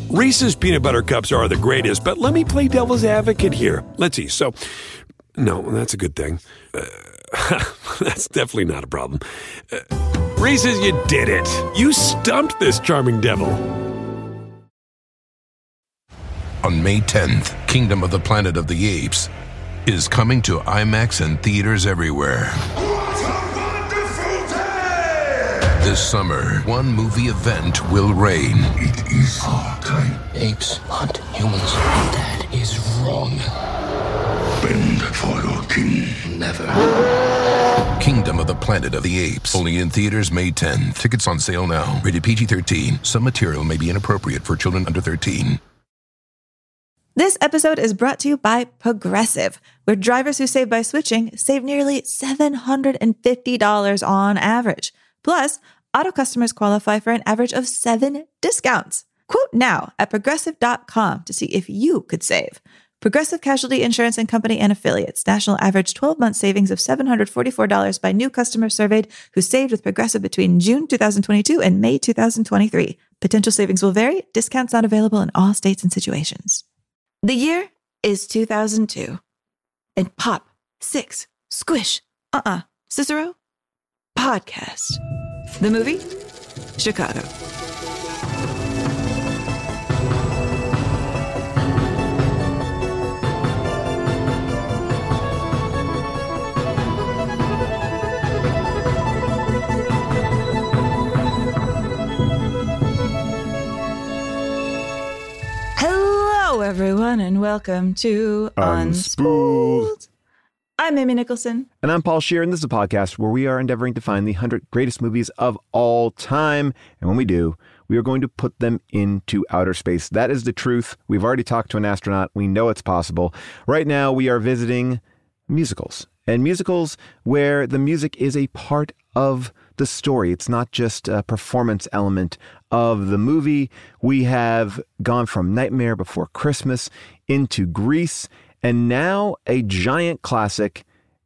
Reese's peanut butter cups are the greatest, but let me play devil's advocate here. Let's see. So, no, that's a good thing. That's definitely not a problem. Reese's, you did it. You stumped this charming devil. On May 10th, Kingdom of the Planet of the Apes is coming to IMAX and theaters everywhere. What a wonderful day! This summer, one movie event will reign. It is our time. Apes hunt humans. That is wrong. Bend for your king. Never. Kingdom of the Planet of the Apes. Only in theaters May 10th. Tickets on sale now. Rated PG-13. Some material may be inappropriate for children under 13. This episode is brought to you by Progressive, where drivers who save by switching save nearly $750 on average. Plus, auto customers qualify for an average of 7 discounts. Quote now at Progressive.com to see if you could save. Progressive Casualty Insurance and Company and Affiliates. National average 12-month savings of $744 by new customers surveyed who saved with Progressive between June 2022 and May 2023. Potential savings will vary. Discounts not available in all states and situations. The year is 2002. And Pop, Six, Squish, Cicero, Podcast. The movie, Chicago. Hello, everyone, and welcome to Unspooled. I'm Amy Nicholson. And I'm Paul Scheer, and this is a podcast where we are endeavoring to find the 100 greatest movies of all time. And when we do, we are going to put them into outer space. That is the truth. We've already talked to an astronaut. We know it's possible. Right now, we are visiting musicals. And musicals where the music is a part of the story. It's not just a performance element of the movie. We have gone from Nightmare Before Christmas into Grease, and now a giant classic,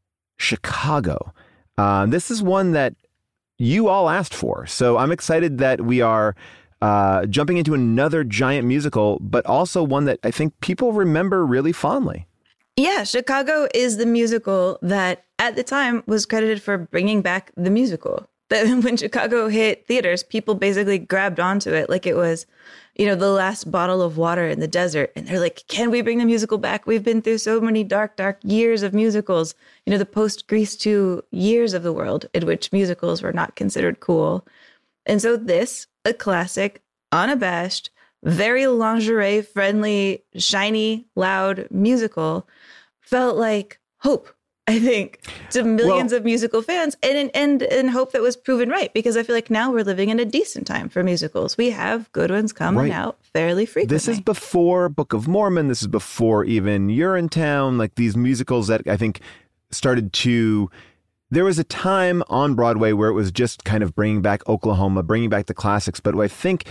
Chicago. This is one that you all asked for. So I'm excited that we are jumping into another giant musical, but also one that I think people remember really fondly. Yeah, Chicago is the musical that at the time was credited for bringing back the musical. That when Chicago hit theaters, people basically grabbed onto it like it was, the last bottle of water in the desert. And they're like, can we bring the musical back? We've been through so many dark, dark years of musicals. The post-Grease 2 years of the world in which musicals were not considered cool. And so this, a classic, unabashed, very lingerie-friendly, shiny, loud musical felt like hope, I think, to millions of musical fans, and hope that was proven right, because I feel like now we're living in a decent time for musicals. We have good ones coming out fairly frequently. This is before Book of Mormon. This is before even Urinetown, like these musicals that I think started to... There was a time on Broadway where it was just kind of bringing back Oklahoma, bringing back the classics, but I think...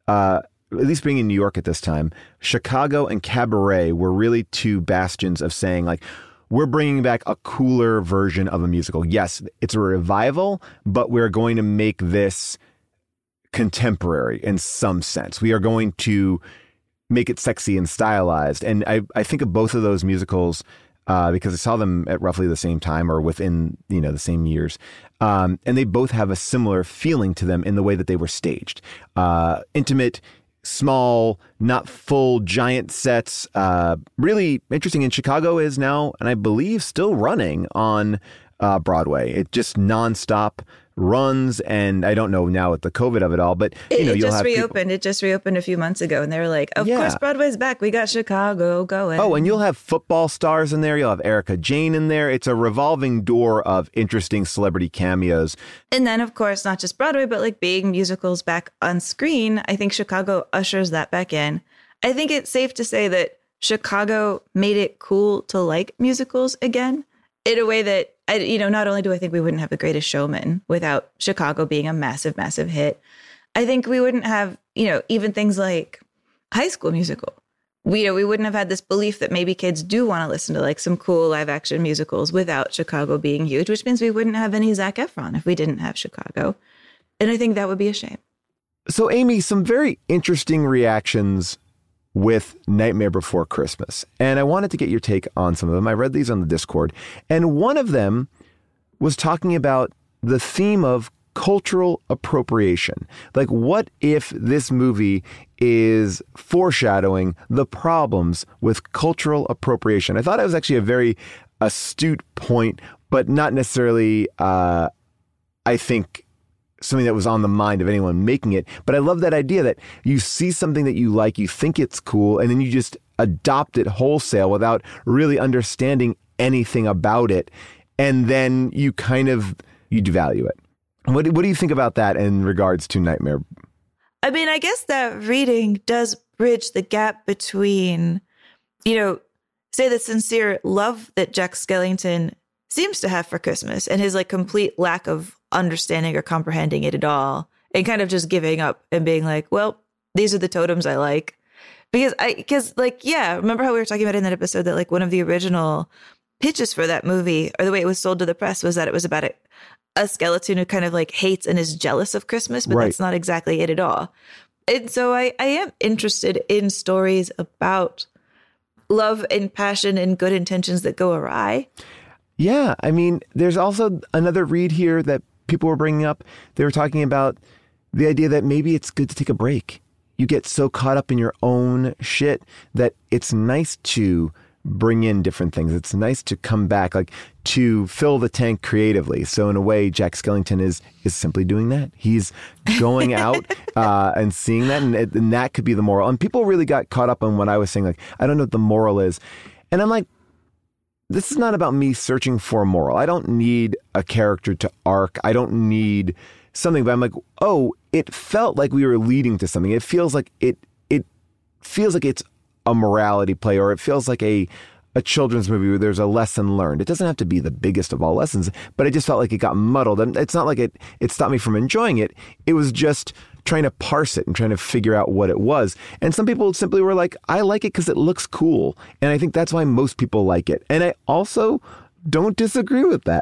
at least being in New York at this time, Chicago and Cabaret were really two bastions of saying, like, we're bringing back a cooler version of a musical. Yes, it's a revival, but we're going to make this contemporary in some sense. We are going to make it sexy and stylized. And I think of both of those musicals because I saw them at roughly the same time or within, the same years. And they both have a similar feeling to them in the way that they were staged. Intimate, small, not full giant sets. Really interesting. And Chicago is now, and I believe still running on Broadway. It just nonstop runs, and I don't know now with the COVID of it all, but it just reopened. It just reopened a few months ago, and they were like, "Of course, Broadway's back. We got Chicago going." Oh, and you'll have football stars in there. You'll have Erica Jane in there. It's a revolving door of interesting celebrity cameos. And then, of course, not just Broadway, but like being musicals back on screen. I think Chicago ushers that back in. I think it's safe to say that Chicago made it cool to like musicals again in a way that, not only do I think we wouldn't have The Greatest Showman without Chicago being a massive, massive hit, I think we wouldn't have, even things like High School Musical. We wouldn't have had this belief that maybe kids do want to listen to like some cool live action musicals without Chicago being huge, which means we wouldn't have any Zac Efron if we didn't have Chicago. And I think that would be a shame. So, Amy, some very interesting reactions with Nightmare Before Christmas. And I wanted to get your take on some of them. I read these on the Discord. And one of them was talking about the theme of cultural appropriation. Like, what if this movie is foreshadowing the problems with cultural appropriation? I thought it was actually a very astute point, but not necessarily, I think, something that was on the mind of anyone making it. But I love that idea that you see something that you like, you think it's cool, and then you just adopt it wholesale without really understanding anything about it. And then you devalue it. What do you think about that in regards to Nightmare? I mean, I guess that reading does bridge the gap between, say the sincere love that Jack Skellington seems to have for Christmas and his like complete lack of understanding or comprehending it at all, and kind of just giving up and being like, well, these are the totems I like. Because remember how we were talking about in that episode that like one of the original pitches for that movie, or the way it was sold to the press, was that it was about a skeleton who kind of like hates and is jealous of Christmas, but That's not exactly it at all. And so I am interested in stories about love and passion and good intentions that go awry. Yeah. I mean, there's also another read here that people were bringing up. They were talking about the idea that maybe it's good to take a break. You get so caught up in your own shit that it's nice to bring in different things. It's nice to come back, like to fill the tank creatively. So in a way, Jack Skellington is simply doing that. He's going out and seeing that, and that could be the moral. And people really got caught up on what I was saying, like, I don't know what the moral is. And I'm like, this is not about me searching for a moral. I don't need a character to arc. I don't need something, but I'm like, oh, it felt like we were leading to something. It feels like it feels like it's a morality play, or it feels like a children's movie where there's a lesson learned. It doesn't have to be the biggest of all lessons, but I just felt like it got muddled. And it's not like it stopped me from enjoying it. It was just trying to parse it and trying to figure out what it was. And some people simply were like, I like it because it looks cool. And I think that's why most people like it. And I also don't disagree with that.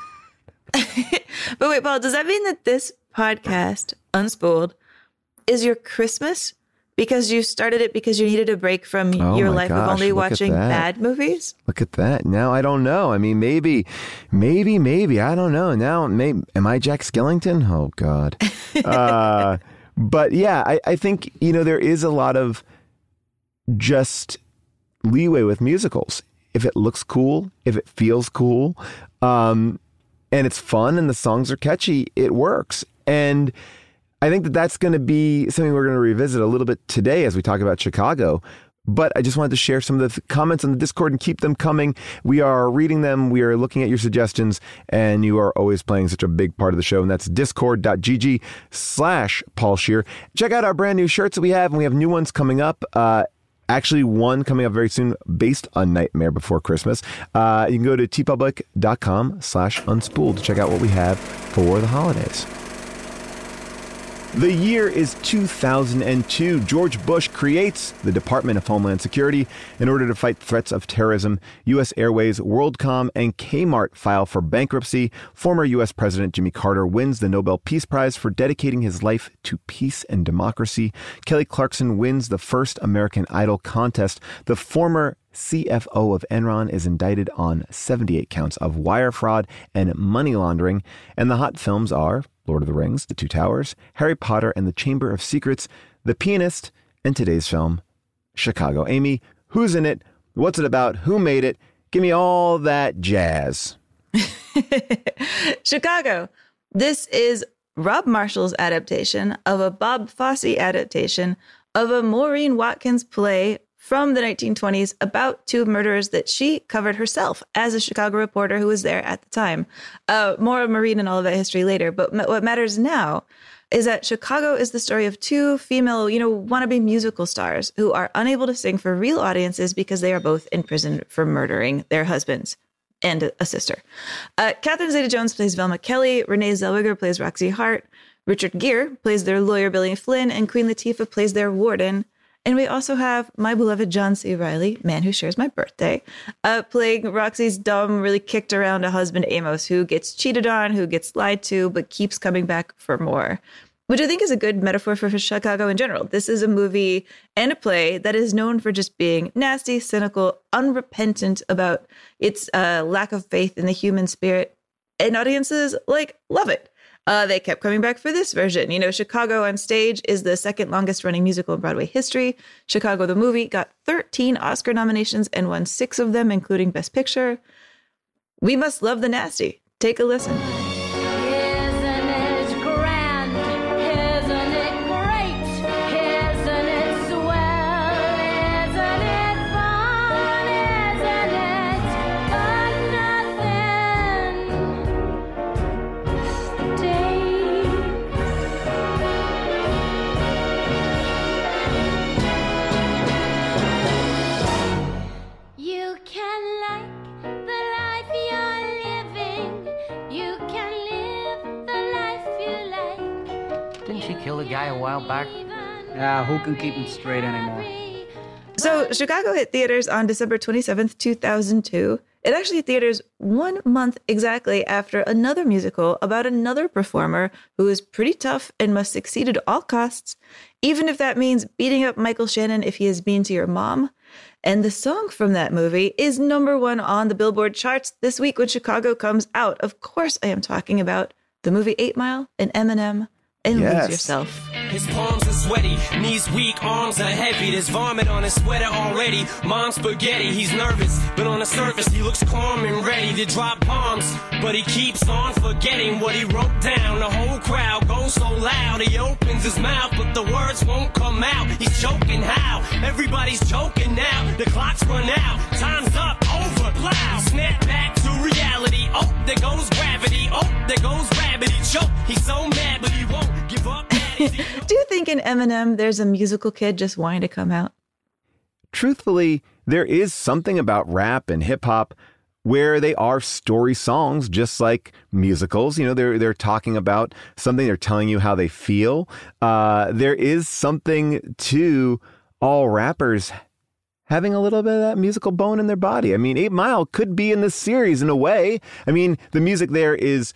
But wait, Paul, does that mean that this podcast, Unspooled, is your Christmas? Because you started it because you needed a break from your life of only watching bad movies? Look at that. Now I don't know. I mean, maybe. I don't know. Now, am I Jack Skellington? Oh, God. But yeah, I think, there is a lot of just leeway with musicals. If it looks cool, if it feels cool, and it's fun and the songs are catchy, it works. And I think that that's going to be something we're going to revisit a little bit today as we talk about Chicago. But I just wanted to share some of the comments on the Discord and keep them coming. We are reading them. We are looking at your suggestions, and you are always playing such a big part of the show. And that's discord.gg/Paul Scheer. Check out our brand new shirts that we have, and we have new ones coming up. Actually, one coming up very soon based on Nightmare Before Christmas. You can go to tpublic.com/unspooled to check out what we have for the holidays. The year is 2002. George Bush creates the Department of Homeland Security in order to fight threats of terrorism. U.S. Airways, WorldCom, and Kmart file for bankruptcy. Former U.S. President Jimmy Carter wins the Nobel Peace Prize for dedicating his life to peace and democracy. Kelly Clarkson wins the first American Idol contest. The former CFO of Enron is indicted on 78 counts of wire fraud and money laundering. And the hot films are Lord of the Rings, The Two Towers, Harry Potter and the Chamber of Secrets, The Pianist, and today's film, Chicago. Amy, who's in it? What's it about? Who made it? Give me all that jazz. Chicago. This is Rob Marshall's adaptation of a Bob Fosse adaptation of a Maureen Watkins play from the 1920s about two murderers that she covered herself as a Chicago reporter who was there at the time. More of Maureen and all of that history later. But what matters now is that Chicago is the story of two female, wannabe musical stars who are unable to sing for real audiences because they are both in prison for murdering their husbands and a sister. Catherine Zeta-Jones plays Velma Kelly. Renee Zellweger plays Roxy Hart. Richard Gere plays their lawyer Billy Flynn. And Queen Latifah plays their warden. And we also have my beloved John C. Reilly, man who shares my birthday, playing Roxy's dumb, really kicked around husband Amos, who gets cheated on, who gets lied to, but keeps coming back for more. which I think is a good metaphor for Chicago in general. This is a movie and a play that is known for just being nasty, cynical, unrepentant about its lack of faith in the human spirit. And audiences, love it. They kept coming back for this version. You know, Chicago on stage is the second longest running musical in Broadway history. Chicago the movie got 13 Oscar nominations and won 6 of them, including Best Picture. We must love the nasty. Take a listen. Isn't it grand? Isn't it great? Isn't it swell? Isn't it fun? Isn't it but nothing? Stay. You can like the life you're living. You can live the life you like. Didn't she kill a guy a while back? Yeah, who can keep him straight anymore? So Chicago hit theaters on December 27th, 2002. It actually hit theaters 1 month exactly after another musical about another performer who is pretty tough and must succeed at all costs, even if that means beating up Michael Shannon if he is mean to your mom. And the song from that movie is #1 on the Billboard charts this week when Chicago comes out. Of course, I am talking about the movie 8 Mile and Eminem and Lose Yourself. His palms are sweaty, knees weak, arms are heavy. There's vomit on his sweater already. Mom's spaghetti, he's nervous, but on the surface he looks calm and ready to drop bombs. But he keeps on forgetting what he wrote down. The whole crowd goes so loud, he opens his mouth, but the words won't come out. He's choking how? Everybody's choking now. The clock's run out, time's up, over, loud. Snap back to reality. Oh, there goes gravity. Oh, there goes rabbit. He choke. He's so mad, but he won't give up. Do you think in Eminem there's a musical kid just wanting to come out? Truthfully, there is something about rap and hip hop where they are story songs, just like musicals. You know, they're talking about something. They're telling you how they feel. There is something to all rappers having a little bit of that musical bone in their body. I mean, 8 Mile could be in this series in a way. I mean, the music there is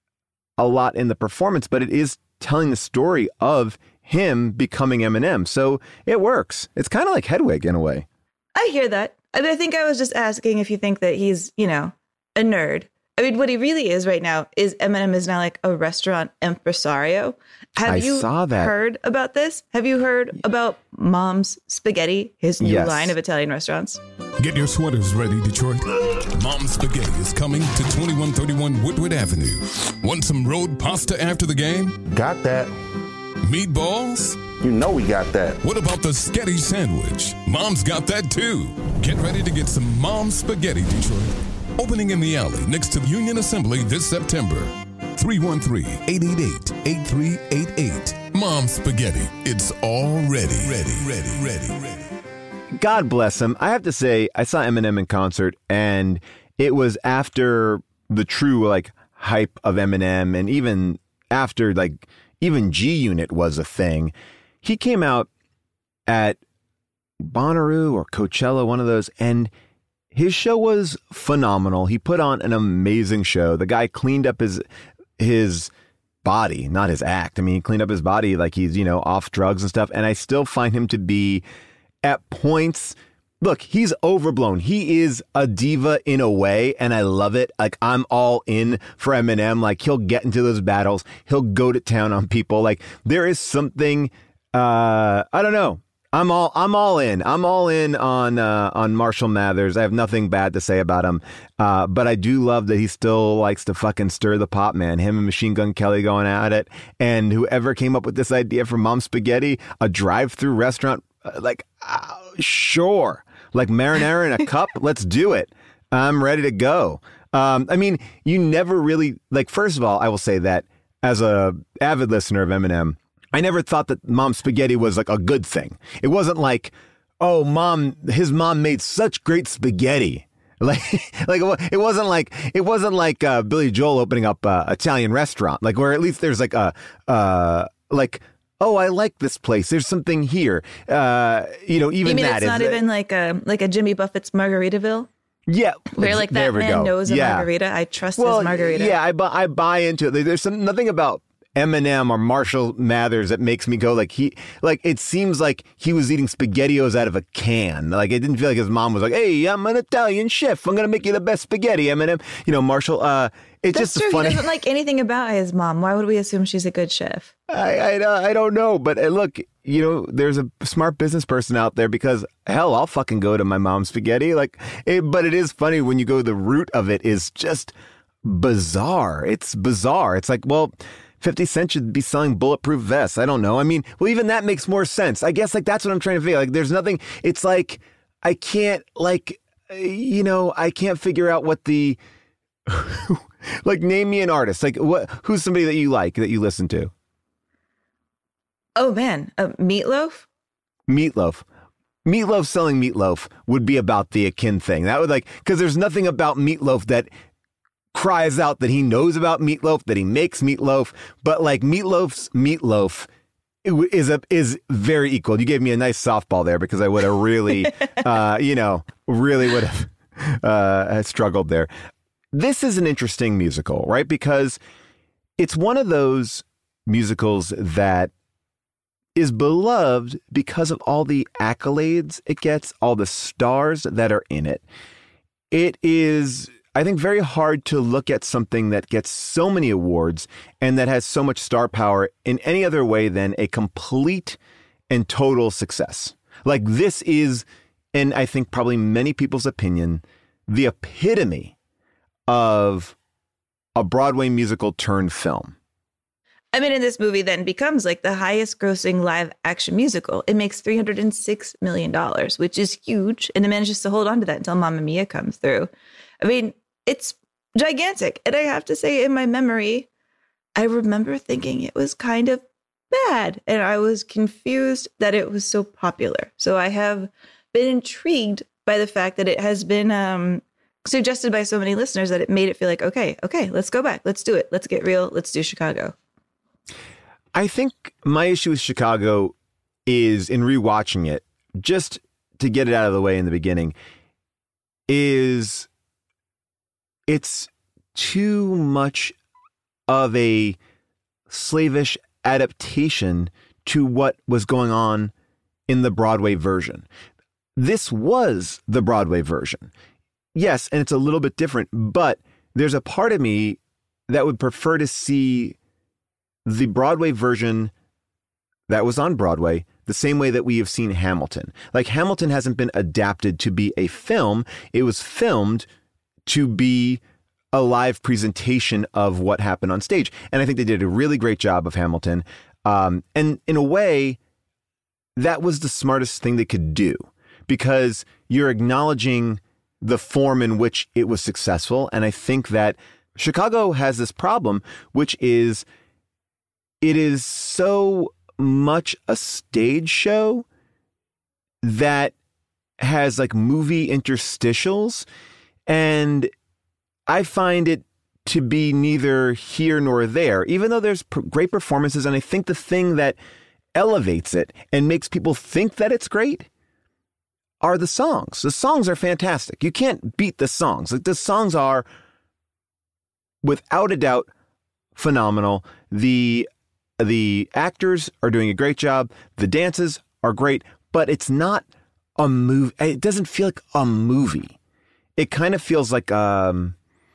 a lot in the performance, but it is telling the story of him becoming Eminem. So it works. It's kind of like Hedwig in a way. I hear that. I mean, I think I was just asking if you think that he's, you know, a nerd. I mean, what he really is right now is Eminem is now like a restaurant impresario. Have you heard about this? Have you heard about Mom's Spaghetti, his new line of Italian restaurants? Get your sweaters ready, Detroit. Mom's Spaghetti is coming to 2131 Woodward Avenue. Want some road pasta after the game? Got that. Meatballs? You know we got that. What about the Sketty sandwich? Mom's got that too. Get ready to get some Mom's Spaghetti, Detroit. Opening in the alley next to Union Assembly this September. 313-888-8388. Mom's Spaghetti. It's all ready. Ready. God bless him. I have to say, I saw Eminem in concert, and it was after the true hype of Eminem, and even after even G Unit was a thing. He came out at Bonnaroo or Coachella, one of those, and his show was phenomenal. He put on an amazing show. The guy cleaned up his body, not his act. I mean, he cleaned up his body like he's, off drugs and stuff. And I still find him to be at points. Look, he's overblown. He is a diva in a way, and I love it. I'm all in for Eminem. He'll get into those battles. He'll go to town on people. There is something, I don't know. I'm all in. I'm all in on Marshall Mathers. I have nothing bad to say about him. But I do love that he still likes to fucking stir the pot, man. Him and Machine Gun Kelly going at it. And whoever came up with this idea for Mom's Spaghetti, a drive-through restaurant, sure. Marinara in a cup, let's do it. I'm ready to go. I mean, you never really, first of all, I will say that as a avid listener of Eminem, I never thought that Mom's Spaghetti was a good thing. It wasn't his mom made such great spaghetti. It wasn't like Billy Joel opening up an Italian restaurant, where at least there's oh, I like this place. There's something here. Even you mean that it's not even like a Jimmy Buffett's Margaritaville? Yeah. Where that man knows a margarita. I trust his margarita. Yeah, I buy into it. There's nothing about Eminem or Marshall Mathers that makes me go it seems like he was eating SpaghettiOs out of a can. Like, it didn't feel like his mom was like, hey, I'm an Italian chef. I'm going to make you the best spaghetti, Eminem. Marshall, it's That's just true. funny. He doesn't like anything about his mom. Why would we assume she's a good chef? I don't know. But look, there's a smart business person out there because, hell, I'll fucking go to my mom's spaghetti. But it is funny when you go, the root of it is just bizarre. It's bizarre. It's like, well, 50 Cent should be selling bulletproof vests. I don't know. I mean, well, even that makes more sense. I guess that's what I'm trying to figure. Like, there's nothing. It's like, I can't I can't figure out what the, name me an artist. Like, who's somebody that you like, that you listen to? Oh man, Meatloaf? Meatloaf selling Meatloaf would be about the Akin thing. That would because there's nothing about Meatloaf that cries out that he knows about Meatloaf, that he makes Meatloaf, but Meatloaf's Meatloaf is very equal. You gave me a nice softball there because I would have really, really would have struggled there. This is an interesting musical, right? Because it's one of those musicals that is beloved because of all the accolades it gets, all the stars that are in it. It is, I think, very hard to look at something that gets so many awards and that has so much star power in any other way than a complete and total success. This is, and I think probably many people's opinion, the epitome of a Broadway musical turned film. I mean, and this movie then becomes the highest grossing live action musical. It makes $306 million, which is huge. And it manages to hold on to that until Mamma Mia comes through. I mean, it's gigantic. And I have to say, in my memory, I remember thinking it was kind of bad. And I was confused that it was so popular. So I have been intrigued by the fact that it has been suggested by so many listeners that it made it feel like, okay, let's go back. Let's do it. Let's get real. Let's do Chicago. I think my issue with Chicago is, in rewatching it, just to get it out of the way in the beginning, is it's too much of a slavish adaptation to what was going on in the Broadway version. This was the Broadway version. Yes, and it's a little bit different, but there's a part of me that would prefer to see the Broadway version that was on Broadway the same way that we have seen Hamilton. Hamilton hasn't been adapted to be a film. It was filmed to be a live presentation of what happened on stage. And I think they did a really great job of Hamilton. And in a way, that was the smartest thing they could do, because you're acknowledging the form in which it was successful. And I think that Chicago has this problem, which is it is so much a stage show that has movie interstitials. And I find it to be neither here nor there, even though there's great performances. And I think the thing that elevates it and makes people think that it's great are the songs. The songs are fantastic. You can't beat the songs. The songs are, without a doubt, phenomenal. The actors are doing a great job. The dances are great, but it's not a movie. It doesn't feel like a movie. It kind of feels like, like a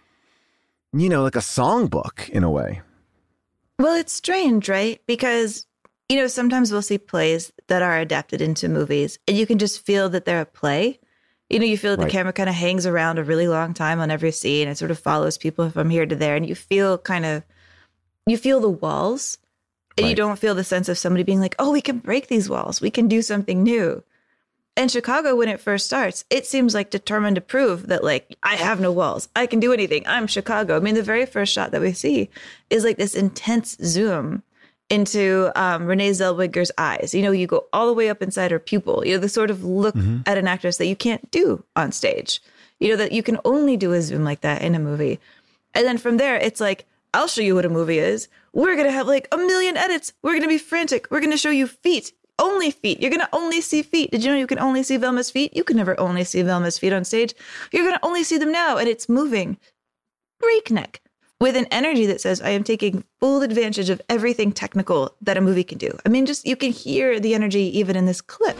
songbook in a way. Well, it's strange, right? Because, sometimes we'll see plays that are adapted into movies and you can just feel that they're a play. You feel that the camera kind of hangs around a really long time on every scene. It sort of follows people from here to there. And you feel the walls. And you don't feel the sense of somebody being like, oh, we can break these walls. We can do something new. And Chicago, when it first starts, it seems determined to prove that I have no walls. I can do anything. I'm Chicago. I mean, the very first shot that we see is this intense zoom into Renee Zellweger's eyes. You go all the way up inside her pupil. The sort of look at an actress that you can't do on stage. That you can only do a zoom like that in a movie. And then from there, it's I'll show you what a movie is. We're going to have 1 million edits. We're going to be frantic. We're going to show you feet. Only feet. You're going to only see feet. Did you know you can only see Velma's feet? You can never only see Velma's feet on stage. You're going to only see them now. And it's moving breakneck with an energy that says, I am taking full advantage of everything technical that a movie can do. I mean, just you can hear the energy even in this clip.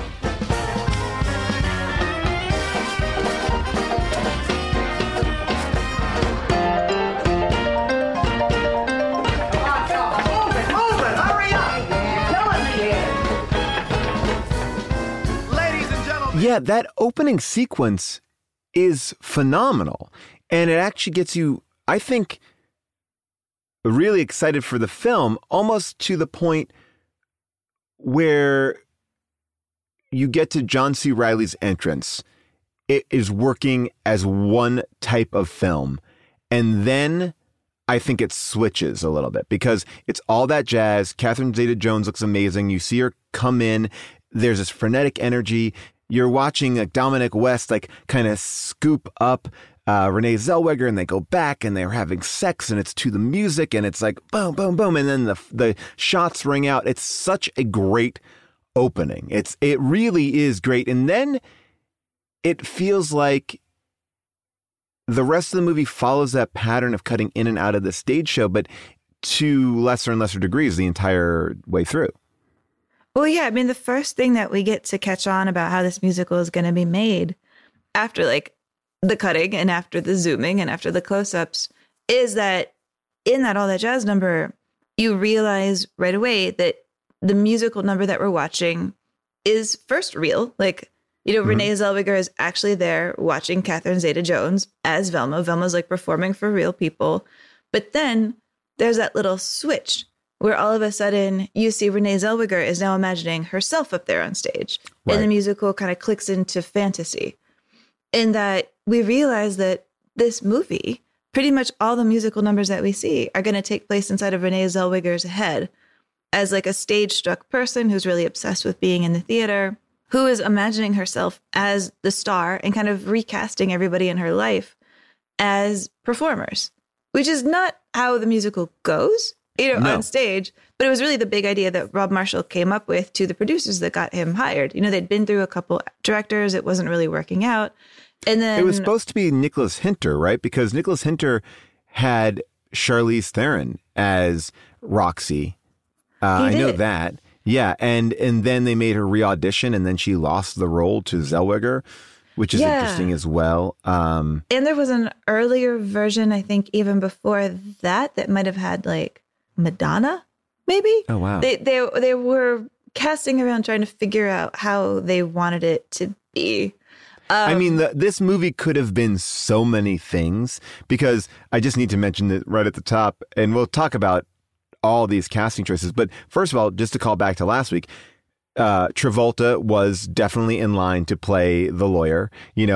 Yeah, that opening sequence is phenomenal. And it actually gets you, I think, really excited for the film, almost to the point where you get to John C. Reilly's entrance. It is working as one type of film. And then I think it switches a little bit because it's all that jazz. Catherine Zeta-Jones looks amazing. You see her come in. There's this frenetic energy. You're watching like Dominic West, like kind of scoop up Renee Zellweger, and they go back and they're having sex, and it's to the music, and it's like boom, boom, boom, and then the shots ring out. It's such a great opening. It really is great, and then it feels like the rest of the movie follows that pattern of cutting in and out of the stage show, but to lesser and lesser degrees the entire way through. Well, yeah, I mean, the first thing that we get to catch on about how this musical is going to be made after like the cutting and after the zooming and after the close-ups is that in that All That Jazz number, you realize right away that the musical number that we're watching is first real. Like, you know, Renee Zellweger is actually there watching Catherine Zeta-Jones as Velma. Velma's like performing for real people. But then there's that little switch where all of a sudden you see Renee Zellweger is now imagining herself up there on stage. Right. And the musical kind of clicks into fantasy. In that we realize that this movie, pretty much all the musical numbers that we see are going to take place inside of Renee Zellweger's head as like a stage-struck person who's really obsessed with being in the theater, who is imagining herself as the star and kind of recasting everybody in her life as performers, which is not how the musical goes. On stage, but it was really the big idea that Rob Marshall came up with to the producers that got him hired. You know, they'd been through a couple directors. It wasn't really working out. And then it was supposed to be Nicholas Hinter, right? Because Nicholas Hinter had Charlize Theron as Roxy. I know that. Yeah. And then they made her re-audition, and then she lost the role to Zellweger, which is interesting as well. And there was an earlier version, I think, even before that might have had like Madonna, maybe. Oh wow! They were casting around trying to figure out how they wanted it to be. I mean, this movie could have been so many things, because I just need to mention it right at the top, and we'll talk about all these casting choices. But first of all, just to call back to last week, Travolta was definitely in line to play the lawyer,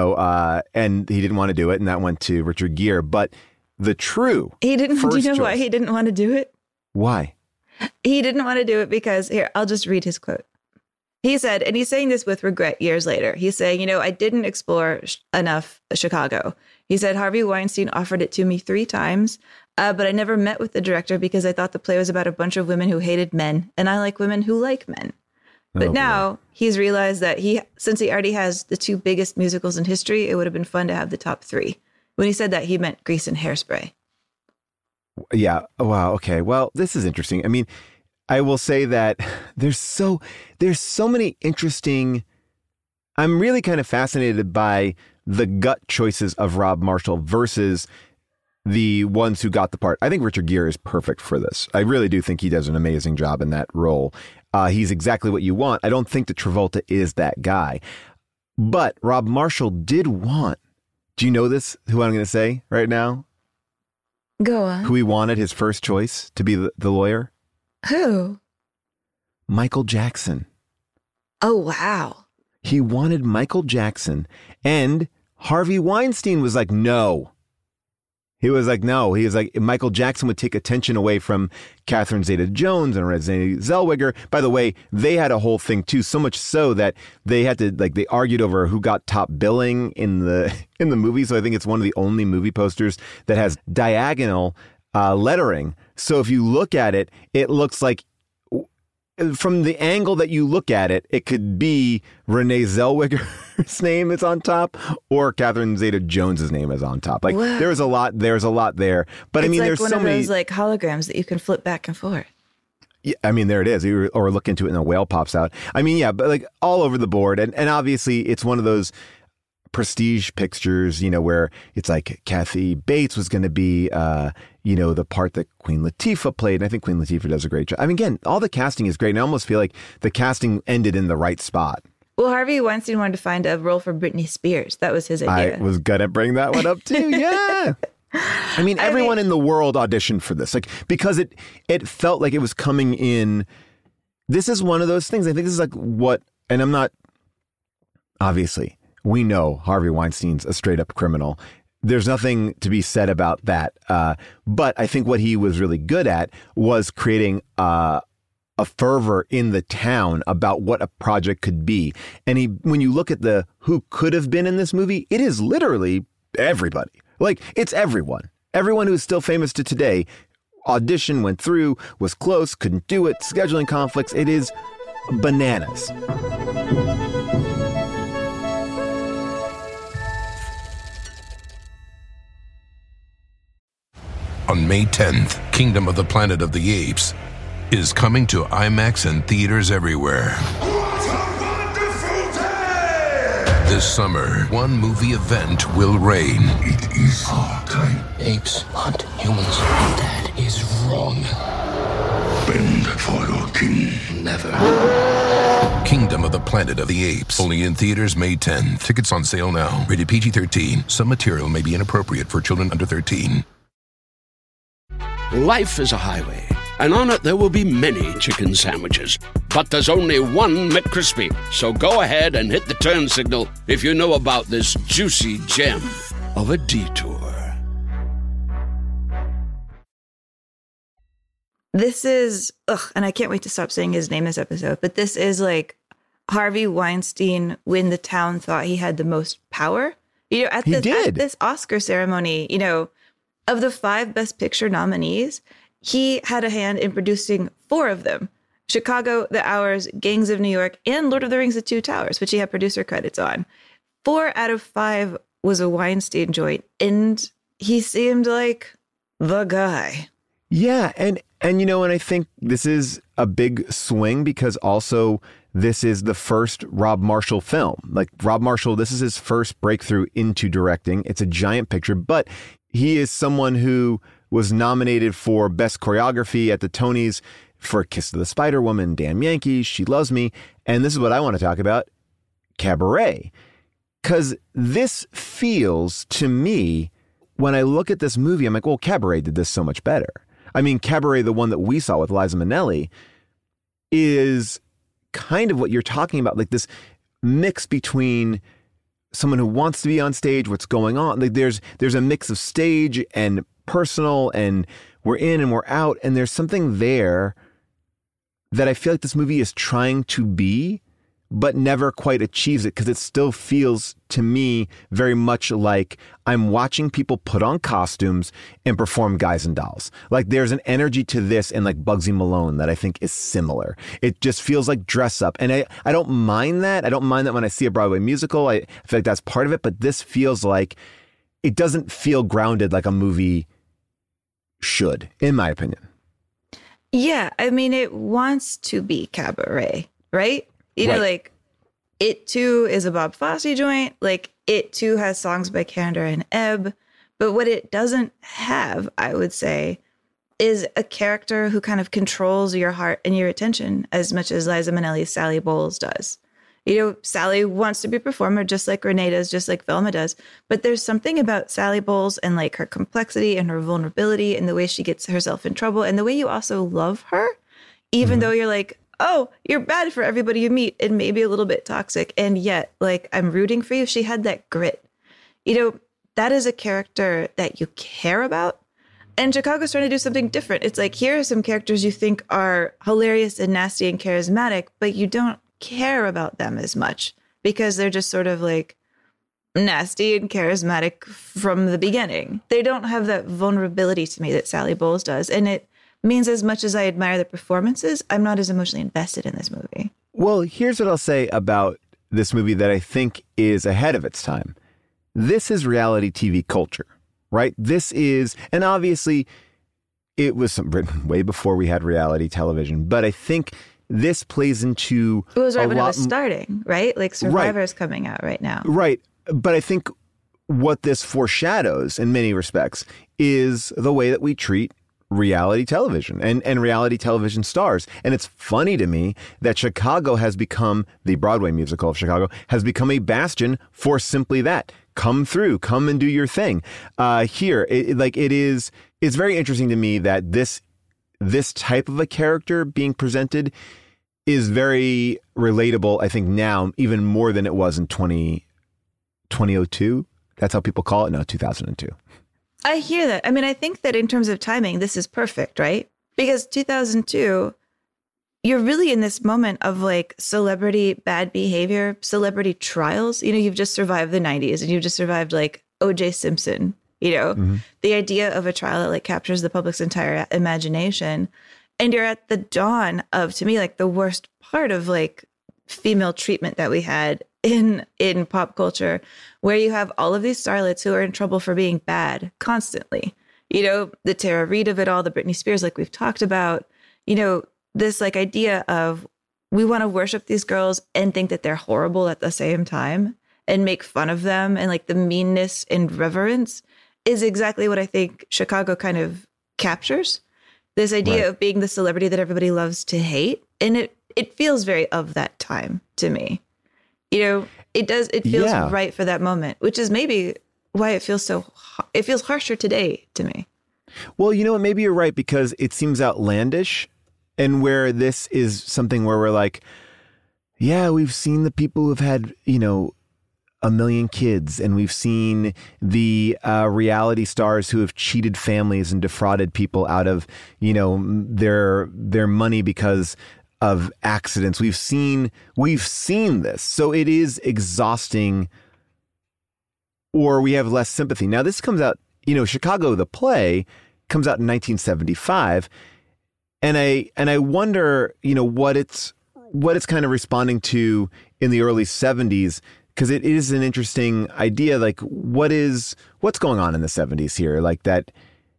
and he didn't want to do it, and that went to Richard Gere. But the true he didn't. Do you know why he didn't want to do it? Why? He didn't want to do it because, here, I'll just read his quote. He said, and he's saying this with regret years later, he's saying, I didn't explore enough Chicago. He said, Harvey Weinstein offered it to me 3 times, but I never met with the director because I thought the play was about a bunch of women who hated men, and I like women who like men. But now he's realized that since he already has the 2 biggest musicals in history, it would have been fun to have the top 3. When he said that, he meant Grease and Hairspray. Yeah. Wow. Okay. Well, this is interesting. I mean, I will say that there's so many interesting. I'm really kind of fascinated by the gut choices of Rob Marshall versus the ones who got the part. I think Richard Gere is perfect for this. I really do think he does an amazing job in that role. He's exactly what you want. I don't think that Travolta is that guy, but Rob Marshall did want. Do you know this? Who I'm going to say right now? Go on. Who he wanted his first choice to be the lawyer? Who? Michael Jackson. Oh, wow. He wanted Michael Jackson, and Harvey Weinstein was like, no. He was like, no. He was like, Michael Jackson would take attention away from Catherine Zeta-Jones and Renee Zellweger. By the way, they had a whole thing too, so much so that they had to, they argued over who got top billing in the movie. So I think it's one of the only movie posters that has diagonal lettering. So if you look at it, it looks like from the angle that you look at it, it could be Renee Zellweger's name is on top, or Catherine Zeta-Jones's name is on top. Like there's a lot there. But it's I mean, like there's one so of many those like holograms that you can flip back and forth. Yeah, I mean, there it is. Or look into it and a whale pops out. I mean, yeah, but like all over the board. And obviously it's one of those prestige pictures, where it's like Kathy Bates was going to be, the part that Queen Latifah played. And I think Queen Latifah does a great job. I mean, again, all the casting is great. And I almost feel like the casting ended in the right spot. Well, Harvey Weinstein wanted to find a role for Britney Spears. That was his idea. I was going to bring that one up too. Yeah. I mean, everyone in the world auditioned for this, like, because it felt like it was coming in. This is one of those things. I think this is like and I'm not, obviously, we know Harvey Weinstein's a straight up criminal. There's nothing to be said about that. But I think what he was really good at was creating a fervor in the town about what a project could be. And when you look at who could have been in this movie, it is literally everybody. Like, it's everyone. Everyone who's still famous to today. Audition, went through, was close, couldn't do it, scheduling conflicts. It is bananas. On May 10th, Kingdom of the Planet of the Apes is coming to IMAX and theaters everywhere. This summer, one movie event will reign. It is our time. Apes hunt humans. That is wrong. Bend for your king. Never. Kingdom of the Planet of the Apes. Only in theaters May 10th. Tickets on sale now. Rated PG-13. Some material may be inappropriate for children under 13. Life is a highway, and on it there will be many chicken sandwiches. But there's only one McCrispy. So go ahead and hit the turn signal if you know about this juicy gem of a detour. This is, and I can't wait to stop saying his name this episode, but this is like Harvey Weinstein when the town thought he had the most power. At this Oscar ceremony, of the 5 Best Picture nominees, he had a hand in producing 4 of them. Chicago, The Hours, Gangs of New York, and Lord of the Rings, The Two Towers, which he had producer credits on. 4 out of 5 was a Weinstein joint, and he seemed like the guy. Yeah, and I think this is a big swing because also this is the first Rob Marshall film. Like Rob Marshall, this is his first breakthrough into directing. It's a giant picture, but he is someone who was nominated for Best Choreography at the Tonys for Kiss of the Spider Woman, Damn Yankees, She Loves Me. And this is what I want to talk about, Cabaret. Because this feels to me, when I look at this movie, I'm like, well, Cabaret did this so much better. I mean, Cabaret, the one that we saw with Liza Minnelli, is kind of what you're talking about, like this mix between someone who wants to be on stage, what's going on. Like there's a mix of stage and personal, and we're in and we're out. And there's something there that I feel like this movie is trying to be, but never quite achieves it, because it still feels to me very much like I'm watching people put on costumes and perform Guys and Dolls. Like there's an energy to this and like Bugsy Malone that I think is similar. It just feels like dress up. And I don't mind that. I don't mind that when I see a Broadway musical. I feel like that's part of it. But this feels like it doesn't feel grounded like a movie should, in my opinion. Yeah, I mean, it wants to be Cabaret, right? Like It Too is a Bob Fosse joint. Like It Too has songs by Kander and Ebb. But what it doesn't have, I would say, is a character who kind of controls your heart and your attention as much as Liza Minnelli's Sally Bowles does. Sally wants to be a performer just like Renee does, just like Velma does. But there's something about Sally Bowles and like her complexity and her vulnerability and the way she gets herself in trouble and the way you also love her, even though you're like, oh, you're bad for everybody you meet and maybe a little bit toxic. And yet, like, I'm rooting for you. She had that grit. That is a character that you care about. And Chicago's trying to do something different. It's like, here are some characters you think are hilarious and nasty and charismatic, but you don't care about them as much because they're just sort of like nasty and charismatic from the beginning. They don't have that vulnerability to me that Sally Bowles does. And it means as much as I admire the performances, I'm not as emotionally invested in this movie. Well, here's what I'll say about this movie that I think is ahead of its time. This is reality TV culture, right? This is, and obviously it was written way before we had reality television, but I think this plays into it was right when it was starting, right? Like Survivor is coming out right now. Right. But I think what this foreshadows in many respects is the way that we treat reality television and reality television stars. And it's funny to me that Chicago has become, the Broadway musical of Chicago, has become a bastion for simply that. Come through, come and do your thing. It's very interesting to me that this type of a character being presented is very relatable, I think now, even more than it was in 2002. That's how people call it now, 2002. I hear that. I mean, I think that in terms of timing, this is perfect, right? Because 2002, you're really in this moment of like celebrity bad behavior, celebrity trials. You know, you've just survived the 90s and you've just survived like O.J. Simpson, you know, the idea of a trial that like captures the public's entire imagination. And you're at the dawn of, to me, like the worst part of like female treatment that we had in pop culture, where you have all of these starlets who are in trouble for being bad constantly. You know, the Tara Reid of it all, the Britney Spears, like we've talked about, you know, this like idea of we want to worship these girls and think that they're horrible at the same time and make fun of them. And like the meanness and reverence is exactly what I think Chicago kind of captures. This idea of being the celebrity that everybody loves to hate. And it feels very of that time to me. You know, it feels right for that moment, which is maybe why it feels harsher today to me. Well, you know what, maybe you're right, because it seems outlandish, and where this is something where we're like, yeah, we've seen the people who've had, you know, 1 million kids, and we've seen the reality stars who have cheated families and defrauded people out of, you know, their money because of accidents. We've seen this. So it is exhausting, or we have less sympathy. Now this comes out, you know, Chicago, the play, comes out in 1975. And I wonder, you know, what it's kind of responding to in the early 70s, because it is an interesting idea. Like what's going on in the 70s here? Like that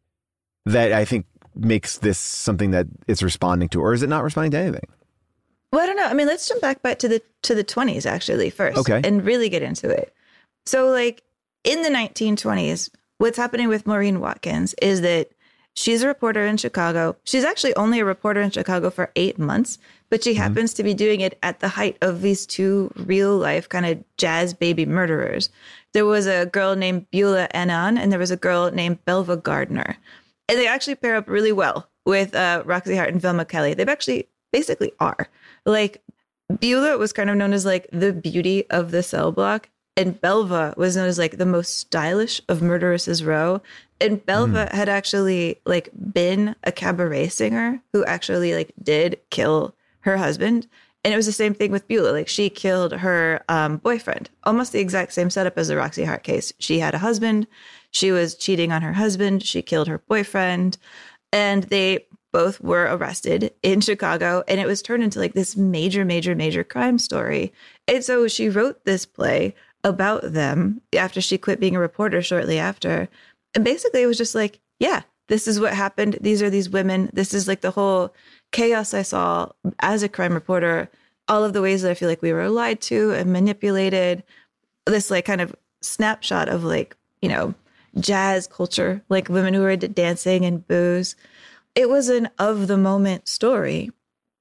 I think makes this something that it's responding to, or is it not responding to anything? Well, I don't know. I mean, let's jump back to the 20s actually first, okay, and really get into it. So like in the 1920s, what's happening with Maureen Watkins is that she's a reporter in Chicago. She's actually only a reporter in Chicago for 8 months, but she happens to be doing it at the height of these two real life kind of jazz baby murderers. There was a girl named Beulah Annan, and there was a girl named Belva Gardner. And they actually pair up really well with Roxy Hart and Velma Kelly. They've actually basically are. Like Beulah was kind of known as like the beauty of the cell block, and Belva was known as like the most stylish of Murderess's Row. And Belva had actually like been a cabaret singer who actually like did kill her husband. And it was the same thing with Beulah. Like she killed her boyfriend, almost the exact same setup as the Roxy Hart case. She had a husband. She was cheating on her husband. She killed her boyfriend, and they both were arrested in Chicago. And it was turned into like this major, major, major crime story. And so she wrote this play about them after she quit being a reporter shortly after. And basically it was just like, yeah, this is what happened. These are these women. This is like the whole chaos I saw as a crime reporter. All of the ways that I feel like we were lied to and manipulated. This like kind of snapshot of like, you know, jazz culture, like women who were into dancing and booze. It was an of the moment story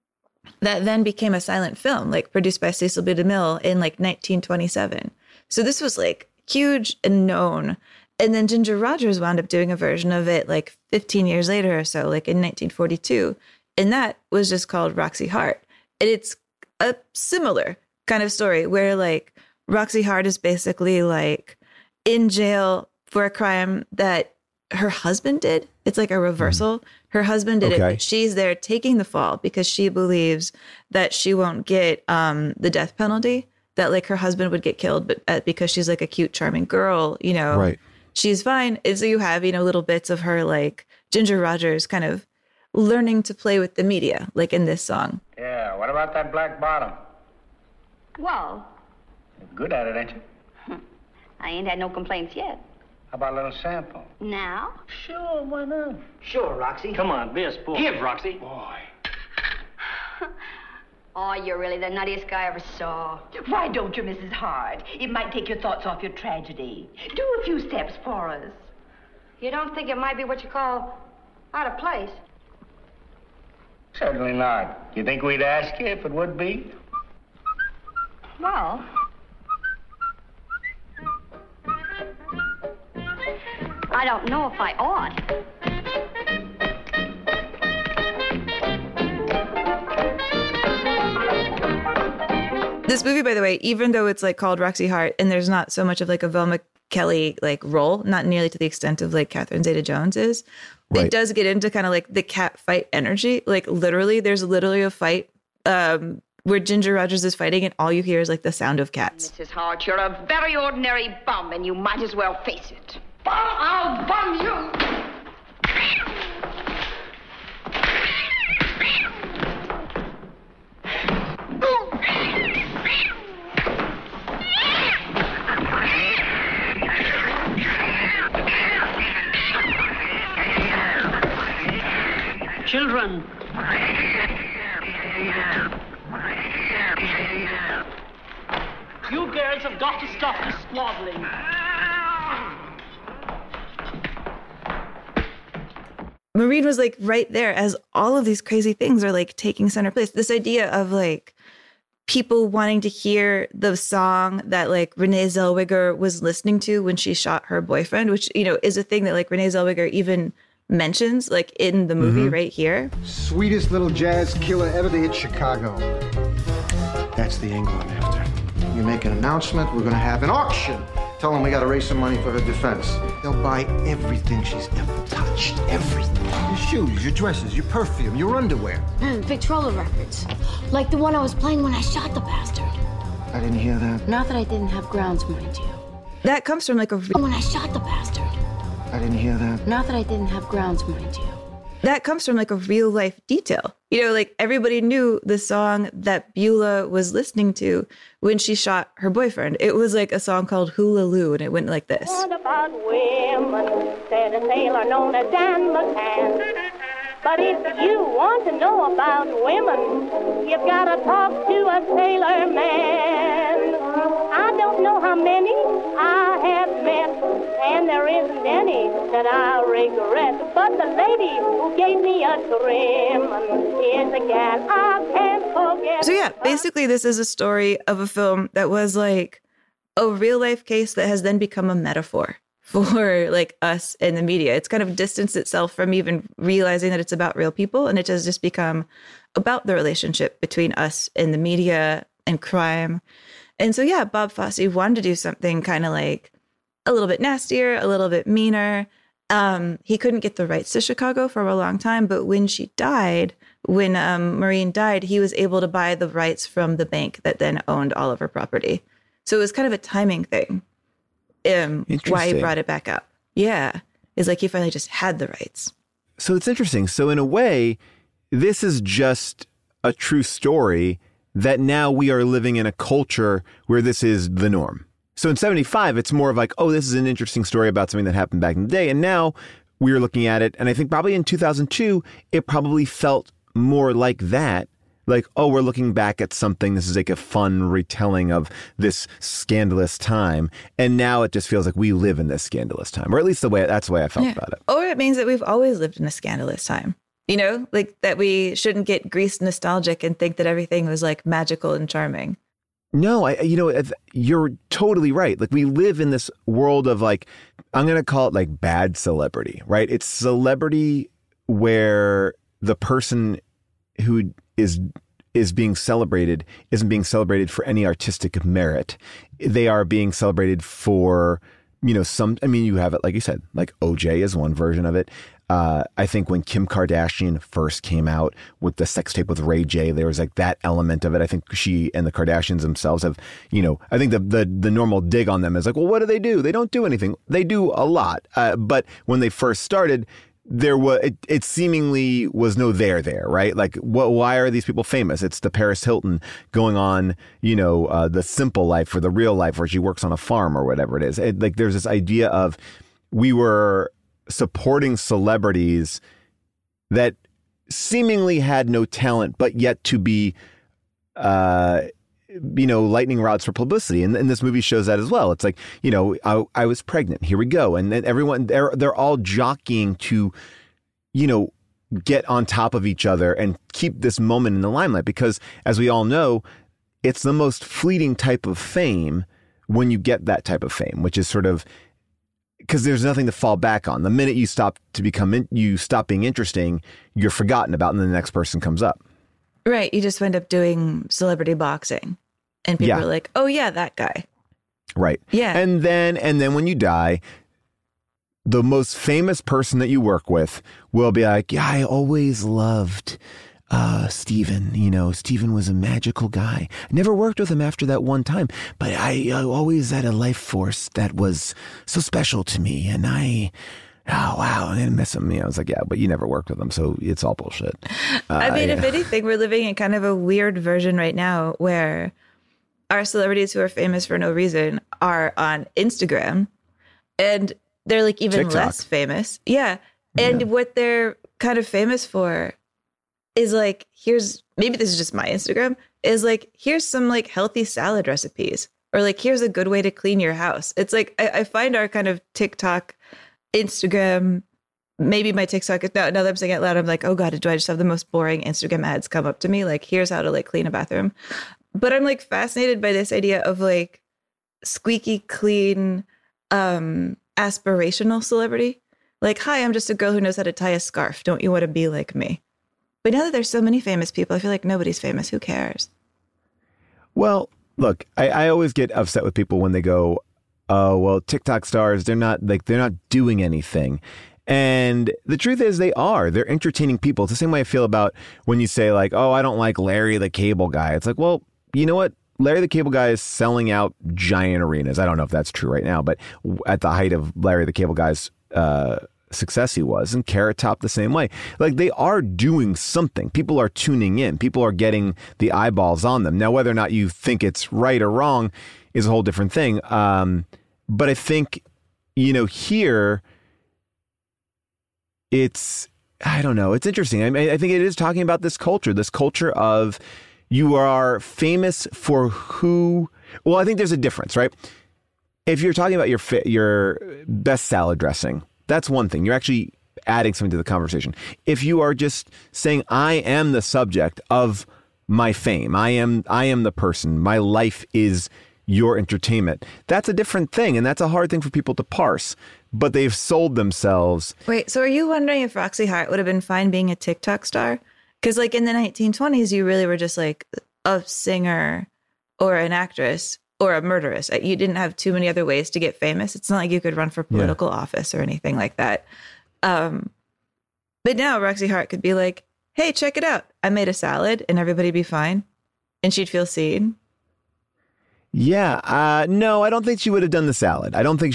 that then became a silent film, like produced by Cecil B. DeMille in like 1927. So this was like huge and known. And then Ginger Rogers wound up doing a version of it like 15 years later or so, like in 1942. And that was just called Roxy Hart. And it's a similar kind of story where like Roxy Hart is basically like in jail for a crime that her husband did. It's like a reversal. Her husband did it, but she's there taking the fall because she believes that she won't get the death penalty, that like her husband would get killed, but because she's like a cute, charming girl, you know, she's fine. And so you have, you know, little bits of her like Ginger Rogers kind of learning to play with the media, like in this song. Yeah, what about that black bottom? Well, You're good at it, ain't you? I ain't had no complaints yet. How about a little sample? Now? Sure, why not? Sure, Roxy. Come on, be a sport. Give, Roxy. Boy. Oh, you're really the nuttiest guy I ever saw. Why don't you, Mrs. Hart? It might take your thoughts off your tragedy. Do a few steps for us. You don't think it might be what you call out of place? Certainly not. You think we'd ask you if it would be? Well, I don't know if I ought. This movie, by the way, even though it's like called Roxy Hart and there's not so much of like a Velma Kelly like role, not nearly to the extent of like Catherine Zeta-Jones is, Right. it does get into kind of like the cat fight energy. Like literally, there's literally a fight where Ginger Rogers is fighting and all you hear is like the sound of cats. Mrs. Hart, you're a very ordinary bum, and you might as well face it. I'll bum you! Children. You girls have got to stop this squabbling. Maureen was like right there as all of these crazy things are like taking center place. This idea of like people wanting to hear the song that like Renee Zellweger was listening to when she shot her boyfriend, which, you know, is a thing that like Renee Zellweger even mentions like in the movie right here. Sweetest little jazz killer ever to hit Chicago. That's the angle I'm after. You make an announcement, we're gonna have an auction. Tell them we gotta raise some money for her defense. They'll buy everything she's ever touched. Everything. Your shoes, your dresses, your perfume, your underwear. Victrola records. Like the one I was playing when I shot the bastard. I didn't hear that. Not that I didn't have grounds, mind you. That comes from like a When I shot the bastard. I didn't hear that. Not that I didn't have grounds, mind you. that comes from like a real life detail. You know, like everybody knew the song that Beulah was listening to when she shot her boyfriend. It was like a song called Hula Loo, and it went like this. What about women? Said a sailor known as Dan McCann. But if you want to know about women, you've got to talk to a sailor man. I don't know how many I have met, and there isn't any that I regret. But the lady who gave me a trim is a gal I can't forget. So yeah, basically this is a story of a film that was like a real life case that has then become a metaphor for like us in the media. It's kind of distanced itself from even realizing that it's about real people, and it has just become about the relationship between us and the media and crime. And so yeah, Bob Fosse wanted to do something kind of like a little bit nastier, a little bit meaner. He couldn't get the rights to Chicago for a long time, but when she died, when Maureen died, he was able to buy the rights from the bank that then owned all of her property. So it was kind of a timing thing. Why he brought it back up. Yeah. It's like he finally just had the rights. So it's interesting. So in a way, this is just a true story that now we are living in a culture where this is the norm. So in 75, it's more of like, oh, this is an interesting story about something that happened back in the day. And now we're looking at it. And I think probably in 2002, it probably felt more like that. Like, oh, we're looking back at something. This is like a fun retelling of this scandalous time. And now it just feels like we live in this scandalous time, or at least that's the way I felt about it. Or it means that we've always lived in a scandalous time, you know, like that we shouldn't get Grease nostalgic and think that everything was like magical and charming. No, you're totally right. Like we live in this world of like, I'm going to call it like bad celebrity, right? It's celebrity where the person who is being celebrated isn't being celebrated for any artistic merit. They are being celebrated for, you have it, like you said, like OJ is one version of it. I think when Kim Kardashian first came out with the sex tape with Ray J, there was like that element of it. I think she and the Kardashians themselves have, I think the normal dig on them is like, well, what do? They don't do anything. They do a lot. But when they first started, it seemingly was no there, right? Like, why are these people famous? It's the Paris Hilton going on, the simple life or the real life where she works on a farm or whatever it is. Like, there's this idea of we were supporting celebrities that seemingly had no talent, but yet to be, lightning rods for publicity. And this movie shows that as well. It's like, I was pregnant. Here we go. And then everyone, they're all jockeying to, get on top of each other and keep this moment in the limelight. Because as we all know, it's the most fleeting type of fame when you get that type of fame, which is sort of, because there's nothing to fall back on. The minute you stop being interesting, you're forgotten about, and then the next person comes up. Right. You just wind up doing celebrity boxing, and people are like, "Oh yeah, that guy." Right. Yeah. And then when you die, the most famous person that you work with will be like, "Yeah, I always loved Steven. Steven was a magical guy. I never worked with him after that one time, but I always had a life force that was so special to me, and oh, wow, I didn't miss him." I was like, yeah, but you never worked with him, so it's all bullshit. If anything, we're living in kind of a weird version right now where our celebrities who are famous for no reason are on Instagram, and they're like even TikTok. less famous. Yeah. And what they're kind of famous for is like, maybe this is just my Instagram, is like, here's some like healthy salad recipes, or like, here's a good way to clean your house. It's like, I find our kind of TikTok, Instagram, maybe my TikTok, now that I'm saying it out loud, I'm like, oh God, do I just have the most boring Instagram ads come up to me? Like, here's how to like clean a bathroom. But I'm like fascinated by this idea of like squeaky clean, aspirational celebrity. Like, hi, I'm just a girl who knows how to tie a scarf. Don't you want to be like me? But now that there's so many famous people, I feel like nobody's famous. Who cares? Well, look, I always get upset with people when they go, oh, well, TikTok stars, they're not doing anything. And the truth is they are. They're entertaining people. It's the same way I feel about when you say like, oh, I don't like Larry the Cable Guy. It's like, well, you know what? Larry the Cable Guy is selling out giant arenas. I don't know if that's true right now, but at the height of Larry the Cable Guy's success he was, and Carrot Top the same way. Like, they are doing something. People are tuning in. People are getting the eyeballs on them. Now, whether or not you think it's right or wrong is a whole different thing. But I think, here I don't know. It's interesting. I mean, I think it is talking about this culture of you are famous for who. Well, I think there's a difference, right? If you're talking about your best salad dressing, that's one thing. You're actually adding something to the conversation. If you are just saying, I am the subject of my fame, I am the person, my life is your entertainment, that's a different thing. And that's a hard thing for people to parse. But they've sold themselves. Wait, so are you wondering if Roxy Hart would have been fine being a TikTok star? Because like in the 1920s, you really were just like a singer or an actress or a murderess. You didn't have too many other ways to get famous. It's not like you could run for political office or anything like that. But now Roxy Hart could be like, hey, check it out. I made a salad, and everybody'd be fine. And she'd feel seen. Yeah. No, I don't think she would have done the salad.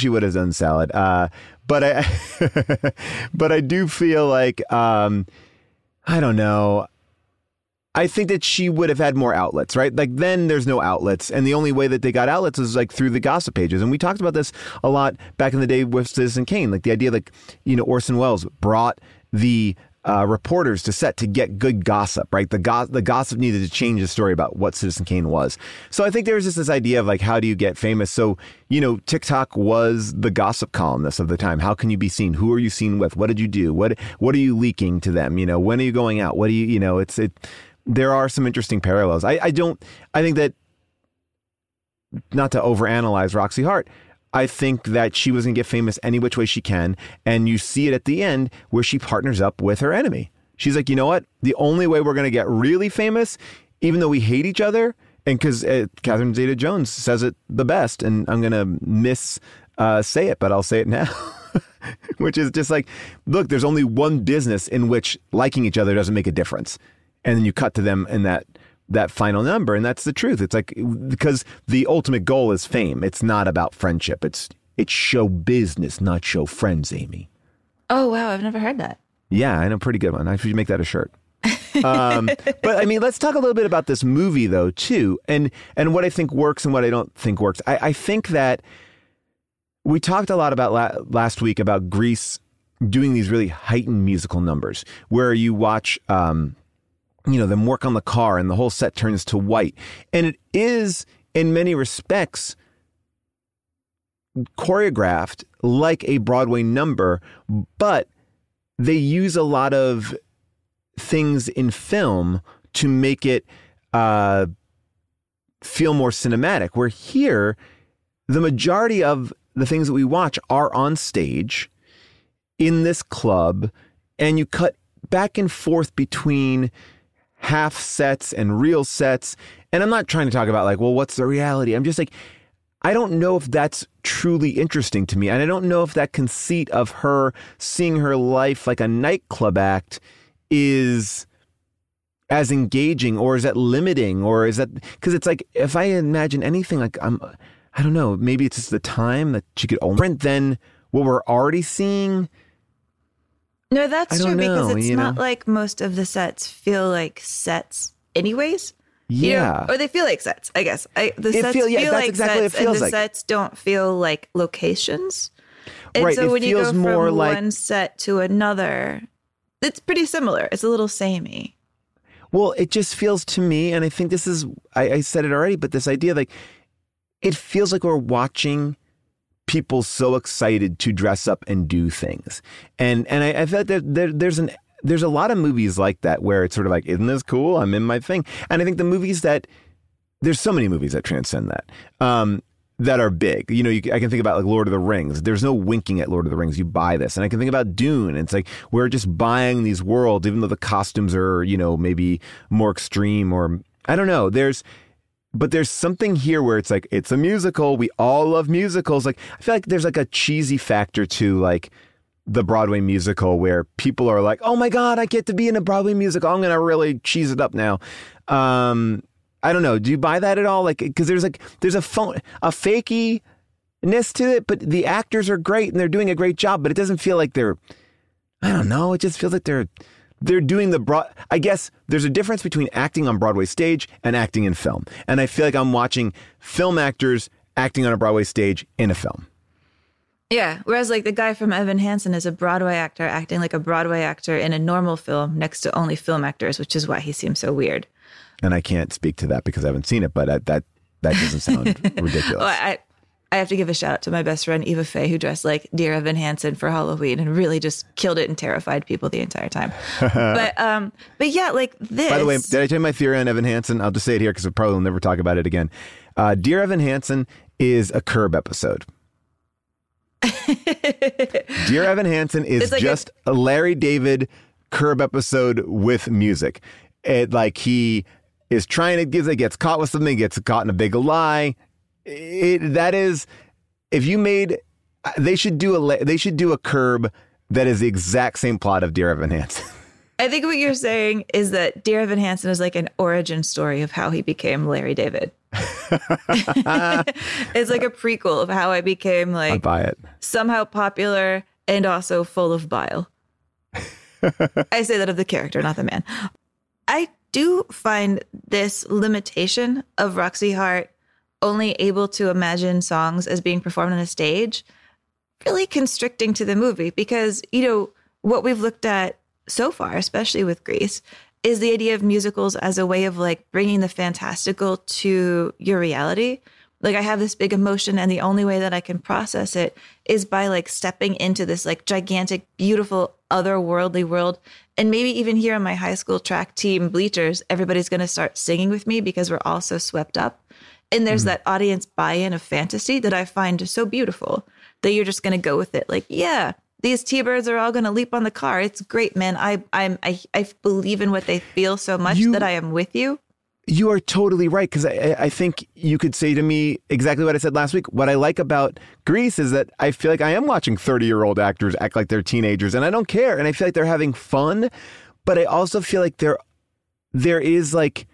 But I do feel like, I don't know. I think that she would have had more outlets, right? Like, then there's no outlets. And the only way that they got outlets was like through the gossip pages. And we talked about this a lot back in the day with Citizen Kane. Like the idea, like, Orson Welles brought the reporters to set to get good gossip, right? The gossip needed to change the story about what Citizen Kane was. So I think there was just this idea of like, how do you get famous? So, TikTok was the gossip columnist of the time. How can you be seen? Who are you seen with? What did you do? What are you leaking to them? When are you going out? What do you, there are some interesting parallels. I think that, not to overanalyze Roxy Hart, I think that she was going to get famous any which way she can. And you see it at the end where she partners up with her enemy. She's like, you know what? The only way we're going to get really famous, even though we hate each other, and because Catherine Zeta-Jones says it the best, and I'm going to say it, but I'll say it now, which is just like, look, there's only one business in which liking each other doesn't make a difference. And then you cut to them in that final number. And that's the truth. It's like, because the ultimate goal is fame. It's not about friendship. It's show business, not show friends, Amy. Oh, wow. I've never heard that. Yeah, I know, pretty good one. I should make that a shirt. But I mean, let's talk a little bit about this movie though, too. And what I think works and what I don't think works. I think that we talked a lot about last week about Grease doing these really heightened musical numbers where you watch, them work on the car and the whole set turns to white. And it is in many respects choreographed like a Broadway number, but they use a lot of things in film to make it feel more cinematic, where here the majority of the things that we watch are on stage in this club, and you cut back and forth between half sets and real sets. And I'm not trying to talk about like, well, what's the reality? I'm just like, I don't know if that's truly interesting to me. And I don't know if that conceit of her seeing her life like a nightclub act is as engaging, or is that limiting, or is that, because it's like, if I imagine anything like I don't know, maybe it's just the time that she could only print than what we're already seeing. No, that's true, because it's not like most of the sets feel like sets anyways. Yeah. Or they feel like sets, I guess. The sets feel like exactly sets, and the sets don't feel like locations. And right, so when you go from more like one set to another, it's pretty similar. It's a little samey. Well, it just feels to me, and I think this is, I said it already, but this idea, like, it feels like we're watching people so excited to dress up and do things. And I feel like there's a lot of movies like that where it's sort of like, isn't this cool? I'm in my thing. And I think the movies there's so many movies that transcend that, that are big. I can think about like Lord of the Rings. There's no winking at Lord of the Rings. You buy this. And I can think about Dune. It's like, we're just buying these worlds, even though the costumes are, maybe more extreme, or I don't know. But there's something here where it's like, it's a musical. We all love musicals. Like, I feel like there's like a cheesy factor to like the Broadway musical where people are like, oh my God, I get to be in a Broadway musical. I'm going to really cheese it up now. I don't know. Do you buy that at all? Like, because there's a fakiness to it, but the actors are great and they're doing a great job, but it doesn't feel like I don't know. It just feels like they're doing I guess there's a difference between acting on Broadway stage and acting in film. And I feel like I'm watching film actors acting on a Broadway stage in a film. Yeah. Whereas like the guy from Evan Hansen is a Broadway actor acting like a Broadway actor in a normal film next to only film actors, which is why he seems so weird. And I can't speak to that because I haven't seen it, but that doesn't sound ridiculous. Well, I have to give a shout out to my best friend, Eva Faye, who dressed like Dear Evan Hansen for Halloween and really just killed it and terrified people the entire time. But yeah, like this. By the way, did I tell you my theory on Evan Hansen? I'll just say it here because we probably will never talk about it again. Dear Evan Hansen is a Curb episode. Dear Evan Hansen is like just a Larry David Curb episode with music. He is trying to gets caught with something, gets caught in a big lie. They should do a Curb that is the exact same plot of Dear Evan Hansen. I think what you're saying is that Dear Evan Hansen is like an origin story of how he became Larry David. It's like a prequel of how I became like I buy it. Somehow popular and also full of bile. I say that of the character, not the man. I do find this limitation of Roxy Hart only able to imagine songs as being performed on a stage really constricting to the movie, because, what we've looked at so far, especially with Grease, is the idea of musicals as a way of like bringing the fantastical to your reality. Like, I have this big emotion and the only way that I can process it is by like stepping into this like gigantic, beautiful, otherworldly world. And maybe even here on my high school track team bleachers, everybody's going to start singing with me because we're all so swept up. And there's that audience buy-in of fantasy that I find so beautiful that you're just going to go with it. Like, yeah, these T-birds are all going to leap on the car. It's great, man. I believe in what they feel so much that I am with you. You are totally right, because I think you could say to me exactly what I said last week. What I like about Grease is that I feel like I am watching 30-year-old actors act like they're teenagers, and I don't care. And I feel like they're having fun, but I also feel like there is like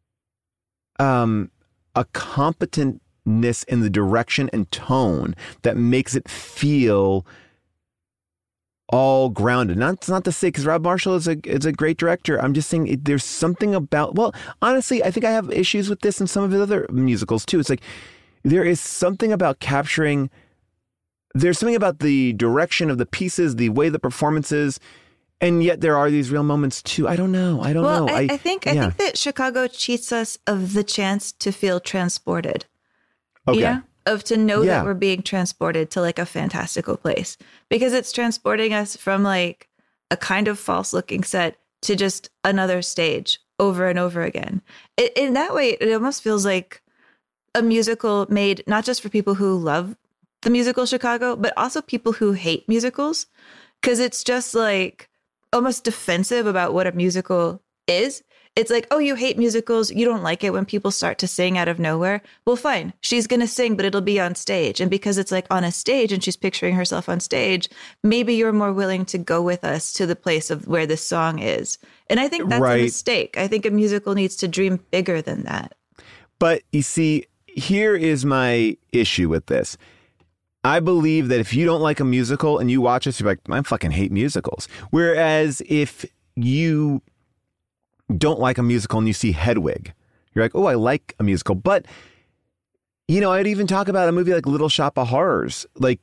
a competentness in the direction and tone that makes it feel all grounded. Not to say, because Rob Marshall is a great director. I'm just saying there's something about, well, honestly, I think I have issues with this and some of his other musicals too. It's like there is something about capturing, there's something about the direction of the pieces, the way the performance is, and yet there are these real moments too. I don't know. I think that Chicago cheats us of the chance to feel transported. Okay. Yeah. To know that we're being transported to like a fantastical place, because it's transporting us from like a kind of false looking set to just another stage over and over again. In that way, it almost feels like a musical made not just for people who love the musical Chicago, but also people who hate musicals, because it's just like almost defensive about what a musical is. It's like, oh, you hate musicals. You don't like it when people start to sing out of nowhere. Well, fine. She's going to sing, but it'll be on stage. And because it's like on a stage and she's picturing herself on stage, maybe you're more willing to go with us to the place of where this song is. And I think that's a mistake. I think a musical needs to dream bigger than that. But you see, here is my issue with this. I believe that if you don't like a musical and you watch this, you're like, I fucking hate musicals. Whereas if you don't like a musical and you see Hedwig, you're like, oh, I like a musical. But, you know, I'd even talk about a movie like Little Shop of Horrors. Like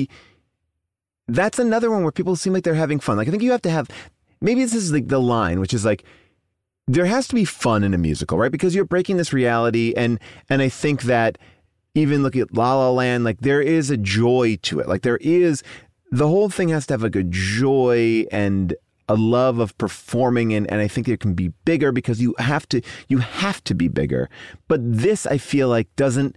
that's another one where people seem like they're having fun. Like I think you have to have, maybe this is like the line, which is like, there has to be fun in a musical, right? Because you're breaking this reality. And I think that even look at La La Land, like there is a joy to it. Like the whole thing has to have like a joy and a love of performing, and I think it can be bigger because you have to be bigger. But this, I feel like, doesn't,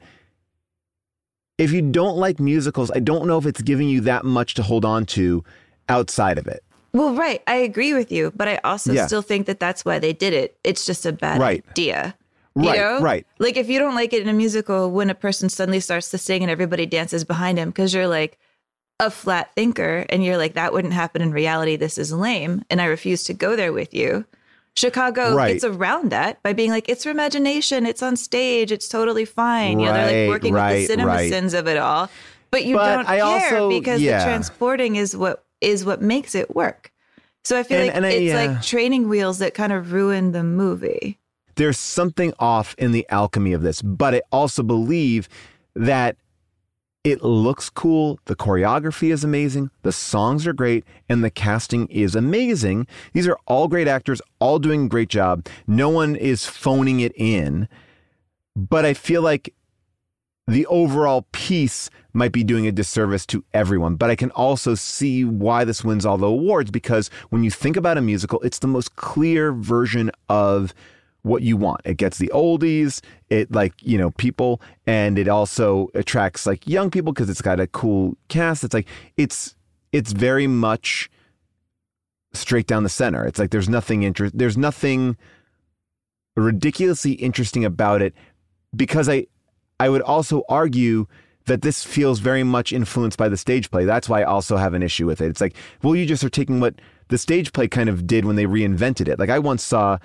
if you don't like musicals, I don't know if it's giving you that much to hold on to outside of it. Well, right. I agree with you, but I also still think that that's why they did it. It's just a bad idea. You know? Right. Like if you don't like it in a musical, when a person suddenly starts to sing and everybody dances behind him because you're like a flat thinker and you're like, that wouldn't happen in reality. This is lame. And I refuse to go there with you. Chicago gets around that by being like, it's her imagination. It's on stage. It's totally fine. You know, they're like working with the cinema sins of it all. But you don't care because the transporting is what makes it work. So I feel it's like training wheels that kind of ruin the movie. There's something off in the alchemy of this, but I also believe that it looks cool. The choreography is amazing. The songs are great. And the casting is amazing. These are all great actors, all doing a great job. No one is phoning it in. But I feel like the overall piece might be doing a disservice to everyone. But I can also see why this wins all the awards, because when you think about a musical, it's the most clear version of what you want. It gets the oldies, it people, and it also attracts like young people because it's got a cool cast. It's like, it's very much straight down the center. It's like, there's nothing ridiculously interesting about it, because I would also argue that this feels very much influenced by the stage play. That's why I also have an issue with it. It's like, well, you just are taking what the stage play kind of did when they reinvented it. Like I saw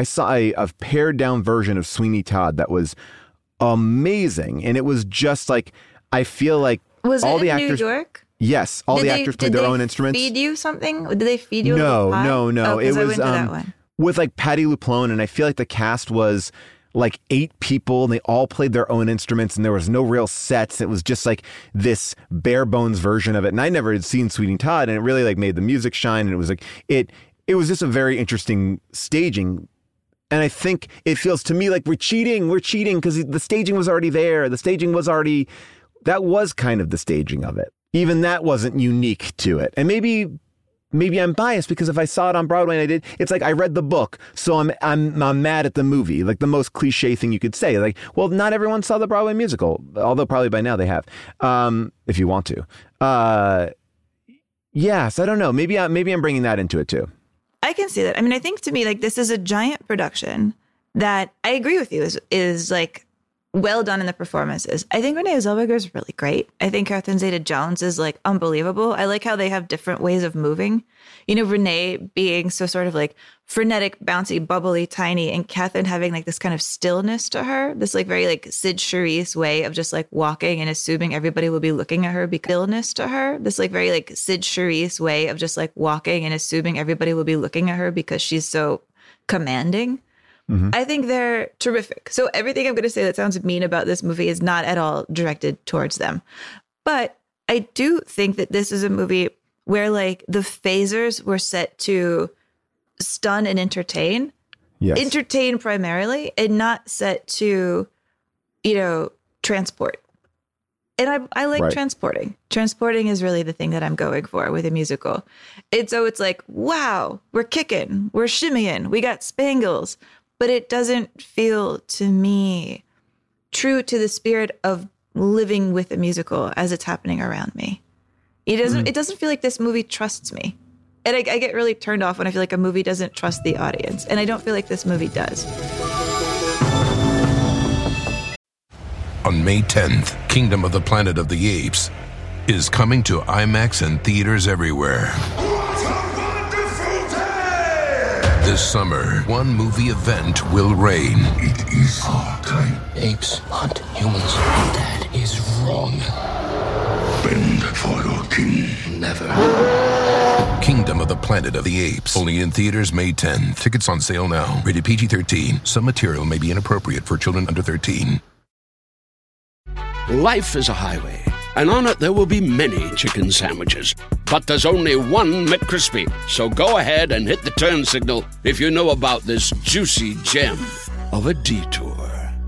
a pared down version of Sweeney Todd that was amazing. And it was just like, I feel like all the actors. New York? Yes. All the actors played their own instruments. Did they feed you something? Did they feed you No. Oh, it was I went to that one. With like Patti LuPone. And I feel like the cast was like 8 people and they all played their own instruments and there was no real sets. It was just like this bare bones version of it. And I never had seen Sweeney Todd, and it really like made the music shine. And it was like, it was just a very interesting staging. And I think it feels to me like we're cheating because the staging was already there. That was kind of the staging of it. Even that wasn't unique to it. And maybe I'm biased because if I saw it on Broadway and I did, it's like I read the book, so I'm mad at the movie. Like the most cliche thing you could say. Like, well, not everyone saw the Broadway musical, although probably by now they have, if you want to. Yes, I don't know. Maybe I'm bringing that into it too. I can see that. I mean, I think to me, like this is a giant production that I agree with you is like well done in the performances. I think Renee Zellweger is really great. I think Catherine Zeta-Jones is like unbelievable. I like how they have different ways of moving. You know, Renee being so sort of like frenetic, bouncy, bubbly, tiny, and Catherine having like this kind of stillness to her, this like very like Sid Charisse way of just like walking and assuming everybody will be looking at her. Stillness to her, this like very like Sid Charisse way of just like walking and assuming everybody will be looking at her because she's so commanding. Mm-hmm. I think they're terrific. So everything I'm going to say that sounds mean about this movie is not at all directed towards them. But I do think that this is a movie where like the phasers were set to stun and entertain. Yes. Entertain primarily, and not set to, you know, transport. And I like transporting. Transporting is really the thing that I'm going for with a musical. And so it's like, wow, we're kicking, we're shimmying, we got spangles. But it doesn't feel to me true to the spirit of living with a musical as it's happening around me. It doesn't feel like this movie trusts me. And I get really turned off when I feel like a movie doesn't trust the audience. And I don't feel like this movie does. On May 10th, Kingdom of the Planet of the Apes is coming to IMAX and theaters everywhere. This summer, one movie event will reign. It is our time. Apes hunt humans. That is wrong. Bend for your king. Never. Kingdom of the Planet of the Apes. Only in theaters May 10th. Tickets on sale now. Rated PG-13. Some material may be inappropriate for children under 13. Life is a highway, and on it there will be many chicken sandwiches. But there's only one McCrispy. So go ahead and hit the turn signal if you know about this juicy gem of a detour.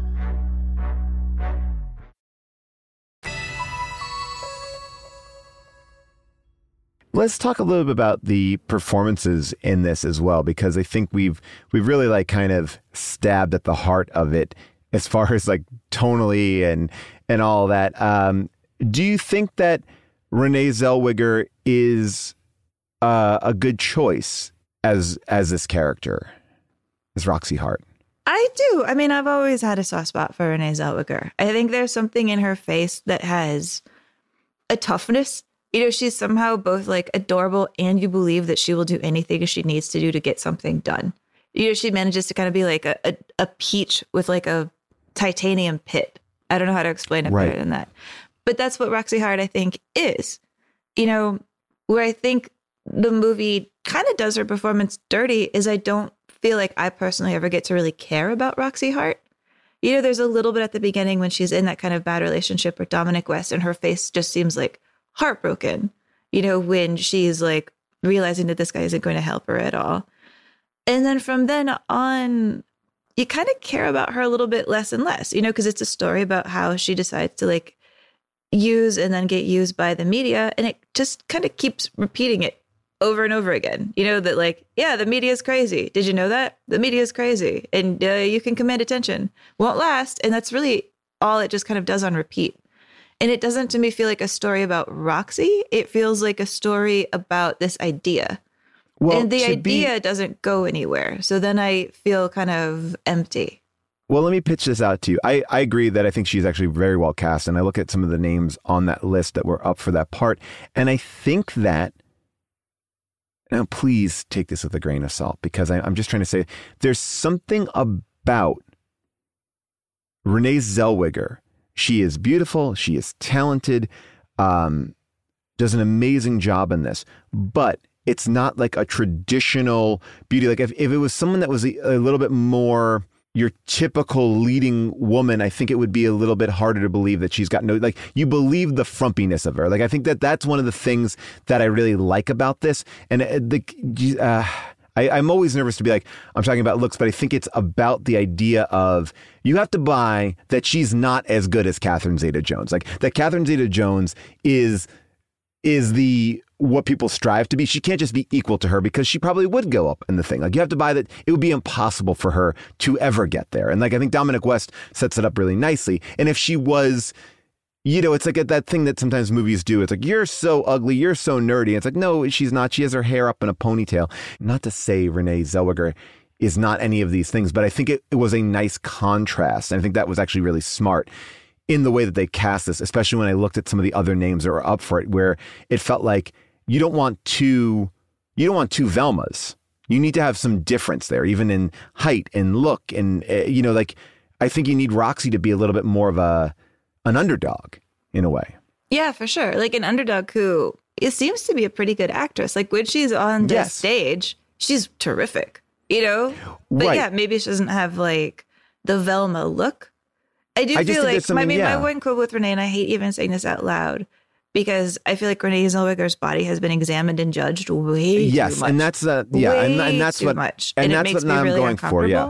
Let's talk a little bit about the performances in this as well, because I think we've really like kind of stabbed at the heart of it as far as like tonally and all that. Do you think that Renee Zellweger is a good choice as this character, as Roxy Hart? I do. I mean, I've always had a soft spot for Renee Zellweger. I think there's something in her face that has a toughness. You know, she's somehow both like adorable and you believe that she will do anything she needs to do to get something done. You know, she manages to kind of be like a peach with like a titanium pit. I don't know how to explain it better than that. But that's what Roxy Hart, I think, is. You know, where I think the movie kind of does her performance dirty is I don't feel like I personally ever get to really care about Roxy Hart. You know, there's a little bit at the beginning when she's in that kind of bad relationship with Dominic West and her face just seems like heartbroken, you know, when she's like realizing that this guy isn't going to help her at all. And then from then on, you kind of care about her a little bit less and less, you know, because it's a story about how she decides to like use and then get used by the media. And it just kind of keeps repeating it over and over again, you know, that like, yeah, the media is crazy. Did you know that? The media is crazy and you can command attention. Won't last. And that's really all it just kind of does on repeat. And it doesn't to me feel like a story about Roxy. It feels like a story about this idea. Well, and the idea doesn't go anywhere. So then I feel kind of empty. Well, let me pitch this out to you. I agree that I think she's actually very well cast. And I look at some of the names on that list that were up for that part. And I think that, now please take this with a grain of salt, because I'm just trying to say there's something about Renee Zellweger. She is beautiful. She is talented, does an amazing job in this, but it's not like a traditional beauty. Like if it was someone that was a little bit more your typical leading woman, I think it would be a little bit harder to believe that she's got no, like you believe the frumpiness of her. Like, I think that's one of the things that I really like about this. And I'm always nervous to be like, I'm talking about looks, but I think it's about the idea of you have to buy that she's not as good as Catherine Zeta-Jones. Like that Catherine Zeta-Jones is the what people strive to be. She can't just be equal to her because she probably would go up in the thing. Like you have to buy that it would be impossible for her to ever get there. And like I think Dominic West sets it up really nicely. And if she was, you know, it's like that thing that sometimes movies do. It's like, you're so ugly, you're so nerdy. It's like, no, she's not. She has her hair up in a ponytail. Not to say Renee Zellweger is not any of these things. But I think it was a nice contrast. And I think that was actually really smart in the way that they cast this, especially when I looked at some of the other names that were up for it, where it felt like you don't want two Velmas. You need to have some difference there, even in height and look. And, like, I think you need Roxy to be a little bit more of an underdog in a way. Yeah, for sure. Like an underdog who it seems to be a pretty good actress. Like when she's on the stage, she's terrific, But right. yeah, maybe she doesn't have like the Velma look. I feel like, my one quote with Renee, and I hate even saying this out loud, because I feel like Renee Zellweger's body has been examined and judged way too much. And that's and that's what much. And it that's makes what me I'm really going for. Yeah.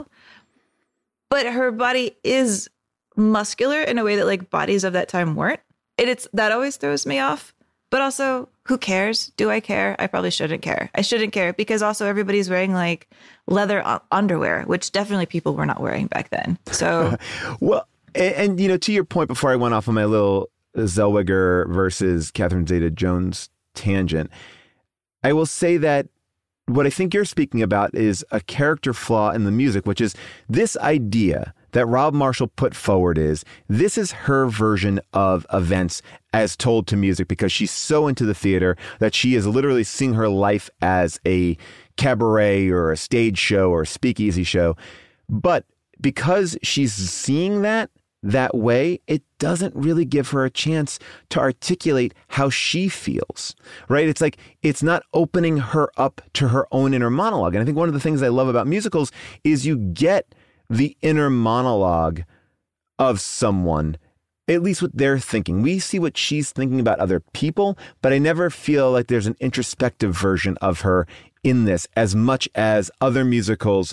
But her body is muscular in a way that like bodies of that time weren't. That always throws me off. But also, who cares? Do I care? I probably shouldn't care. I shouldn't care because also everybody's wearing like leather underwear, which definitely people were not wearing back then. So, well, and to your point before I went off on my little Zellweger versus Catherine Zeta-Jones tangent, I will say that what I think you're speaking about is a character flaw in the music, which is this idea that Rob Marshall put forward this is her version of events as told to music, because she's so into the theater that she is literally seeing her life as a cabaret or a stage show or a speakeasy show. But because she's seeing that way, it doesn't really give her a chance to articulate how she feels, right? It's like, it's not opening her up to her own inner monologue. And I think one of the things I love about musicals is you get the inner monologue of someone, at least what they're thinking. We see what she's thinking about other people, but I never feel like there's an introspective version of her in this as much as other musicals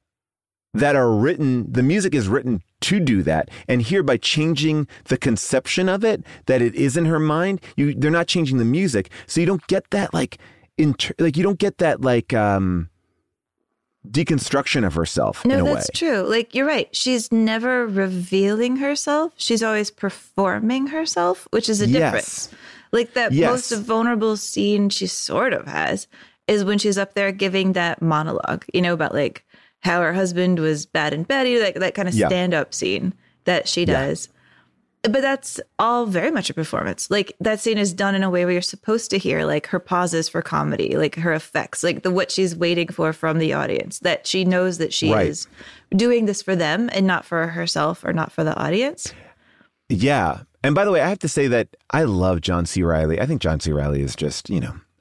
that are written. The music is written to do that. And here, by changing the conception of it, that it is in her mind, they're not changing the music. So you don't get that deconstruction of herself in a way. No, that's true. Like, you're right. She's never revealing herself. She's always performing herself, which is a difference. Like that most vulnerable scene she sort of has is when she's up there giving that monologue, about like how her husband was bad in bed, that kind of stand-up scene that she does. But that's all very much a performance. Like that scene is done in a way where you're supposed to hear like her pauses for comedy, like her effects, like what she's waiting for from the audience, that she knows that she is doing this for them and not for herself or not for the audience. Yeah. And by the way, I have to say that I love John C. Reilly. I think John C. Reilly is just,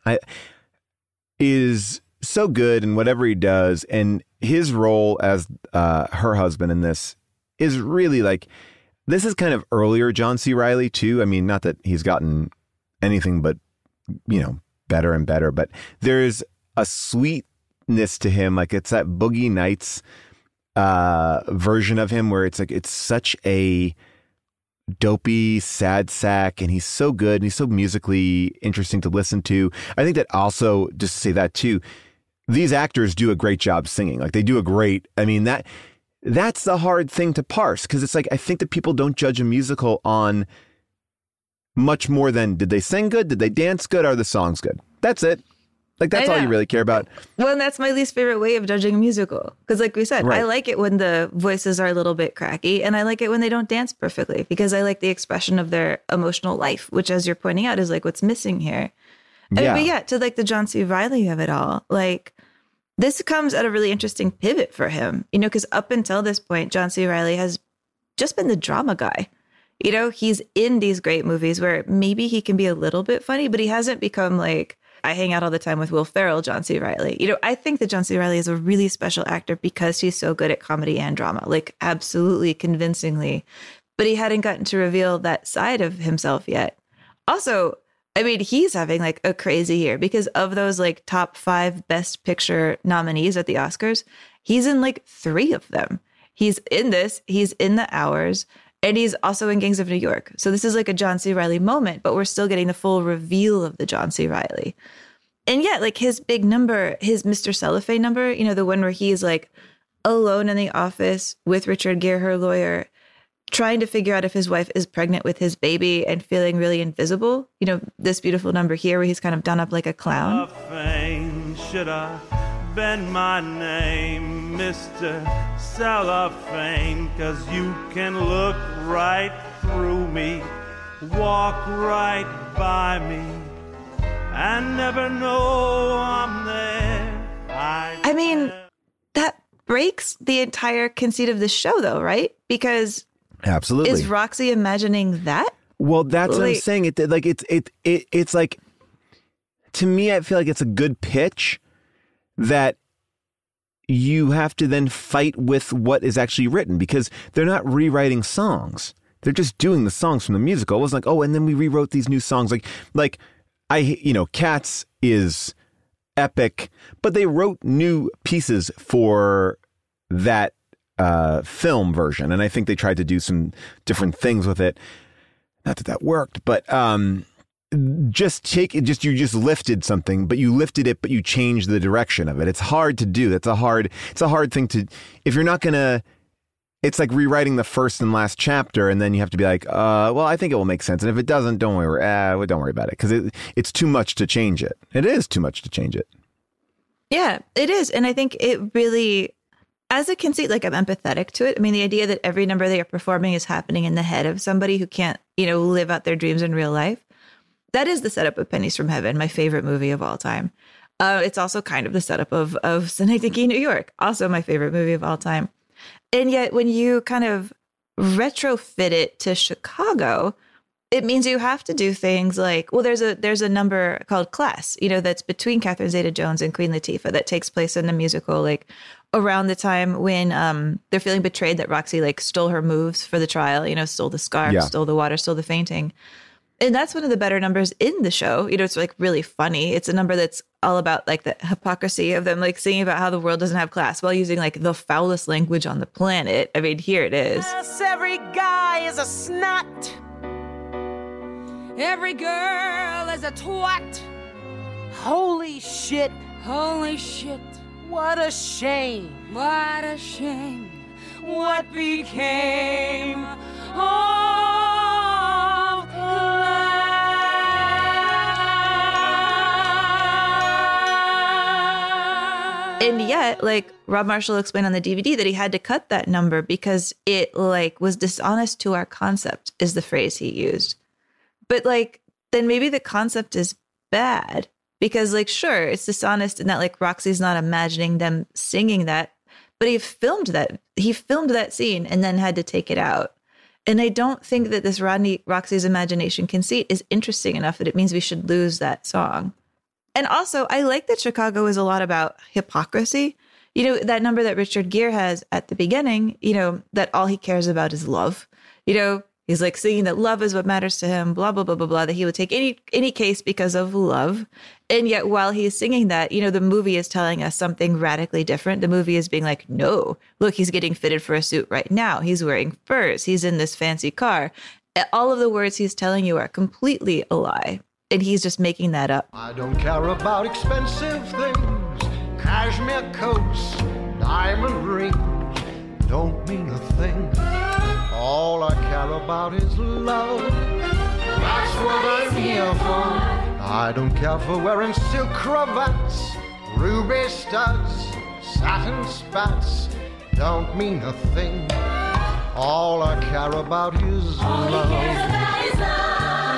is so good in whatever he does. And his role as her husband in this is really like, this is kind of earlier John C. Reilly too. I mean, not that he's gotten anything but, better and better, but there's a sweetness to him. Like it's that Boogie Nights version of him where it's like, it's such a dopey, sad sack, and he's so good and he's so musically interesting to listen to. I think that also, just to say that too, these actors do a great job singing. Like they do that's the hard thing to parse, because it's like, I think that people don't judge a musical on much more than, did they sing good? Did they dance good? Are the songs good? That's it. Like, that's all you really care about. Well, and that's my least favorite way of judging a musical. Because like we said, I like it when the voices are a little bit cracky, and I like it when they don't dance perfectly, because I like the expression of their emotional life, which, as you're pointing out, is like what's missing here. But yeah, to like the John C. Reilly of it all, like, this comes at a really interesting pivot for him, because up until this point, John C. Reilly has just been the drama guy. He's in these great movies where maybe he can be a little bit funny, but he hasn't become like, I hang out all the time with Will Ferrell, John C. Reilly. I think that John C. Reilly is a really special actor because he's so good at comedy and drama, like absolutely convincingly. But he hadn't gotten to reveal that side of himself yet. Also, I mean, he's having like a crazy year because of those like top 5 Best Picture nominees at the Oscars. He's in like 3 of them. He's in this, he's in The Hours, and he's also in Gangs of New York. So this is like a John C. Reilly moment, but we're still getting the full reveal of the John C. Reilly. And yet, like his big number, his Mr. Cellophane number, the one where he's like alone in the office with Richard Gere, her lawyer, trying to figure out if his wife is pregnant with his baby and feeling really invisible. This beautiful number here where he's kind of done up like a clown. Fame should I bend my name Mr. Cellophane, 'cause you can look right through me, walk right by me, and never know I'm there. I mean, that breaks the entire conceit of the show, though, right? Because absolutely, is Roxy imagining that? Well, that's what I'm saying. It's like, to me, I feel like it's a good pitch that you have to then fight with what is actually written, because they're not rewriting songs. They're just doing the songs from the musical. It wasn't like, oh, and then we rewrote these new songs. Cats is epic, but they wrote new pieces for that film version. And I think they tried to do some different things with it. Not that that worked, but you just lifted something, but you lifted it, but you changed the direction of it. It's hard to do. It's a hard thing to, if you're not going to, it's like rewriting the first and last chapter, and then you have to be like, well, I think it will make sense. And if it doesn't, don't worry about it, because it's too much to change it. It is too much to change it. Yeah, it is. And I think it really, as a conceit, like, I'm empathetic to it. I mean, the idea that every number they are performing is happening in the head of somebody who can't, live out their dreams in real life. That is the setup of Pennies from Heaven, my favorite movie of all time. It's also kind of the setup of Synecdoche, New York, also my favorite movie of all time. And yet when you kind of retrofit it to Chicago, it means you have to do things like, well, there's a number called Class, that's between Catherine Zeta-Jones and Queen Latifah that takes place in the musical, like, around the time when they're feeling betrayed that Roxy, like, stole her moves for the trial, stole the scarf, stole the water, stole the fainting. And that's one of the better numbers in the show. It's like really funny. It's a number that's all about, like, the hypocrisy of them, like, singing about how the world doesn't have class while using, like, the foulest language on the planet. I mean, here it is. Yes, every guy is a snot. Every girl is a twat. Holy shit. Holy shit. What a shame. What a shame. What became of And yet, like, Rob Marshall explained on the DVD that he had to cut that number because it, like, was dishonest to our concept, is the phrase he used. But, like, then maybe the concept is bad because, like, sure, it's dishonest in that, like, Roxy's not imagining them singing that, but he filmed that scene and then had to take it out. And I don't think that this Roxy's imagination conceit is interesting enough that it means we should lose that song. And also, I like that Chicago is a lot about hypocrisy. That number that Richard Gere has at the beginning, that all he cares about is love. He's like singing that love is what matters to him, blah, blah, blah, blah, blah, that he would take any case because of love. And yet while he's singing that, the movie is telling us something radically different. The movie is being like, no, look, he's getting fitted for a suit right now. He's wearing furs. He's in this fancy car. All of the words he's telling you are completely a lie. And he's just making that up. I don't care about expensive things, cashmere coats, diamond rings, don't mean a thing. All I care about is love. That's what I'm here for. I don't care for wearing silk cravats, ruby studs, satin spats, don't mean a thing. All I care about is love.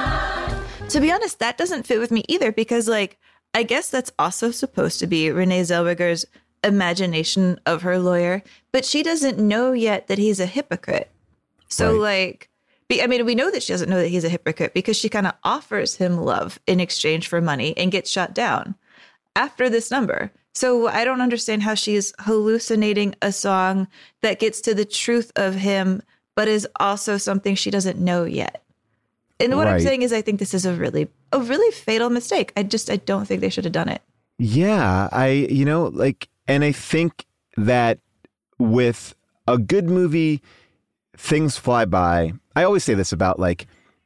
To be honest, that doesn't fit with me either because, like, I guess that's also supposed to be Renee Zellweger's imagination of her lawyer, but she doesn't know yet that he's a hypocrite. So, right. Like, I mean, we know that she doesn't know that he's a hypocrite because she kind of offers him love in exchange for money and gets shot down after this number. So I don't understand how she's hallucinating a song that gets to the truth of him, but is also something she doesn't know yet. And what I'm saying is I think this is a really fatal mistake. I don't think they should have done it. Yeah, and I think that with a good movie, things fly by. I always say this about, like,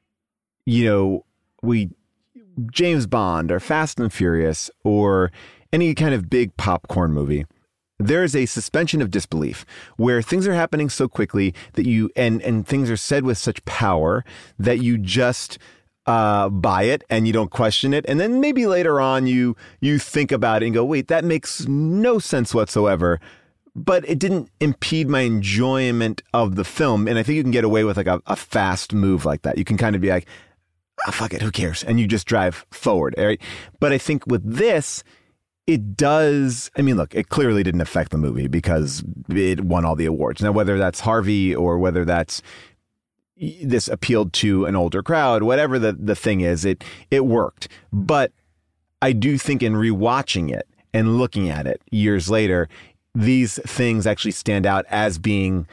James Bond or Fast and Furious or any kind of big popcorn movie. There's a suspension of disbelief where things are happening so quickly that and things are said with such power that you just buy it and you don't question it. And then maybe later on you think about it and go, wait, that makes no sense whatsoever. but it didn't impede my enjoyment of the film. And I think you can get away with like a fast move like that. You can kind of be like, oh, fuck it, who cares? And you just drive forward, right? But I think with this, it does. I mean, look, it clearly didn't affect the movie because it won all the awards. Now, whether that's Harvey or whether that's this appealed to an older crowd, whatever the thing is, it worked. But I do think in rewatching it and looking at it years later, these things actually stand out as being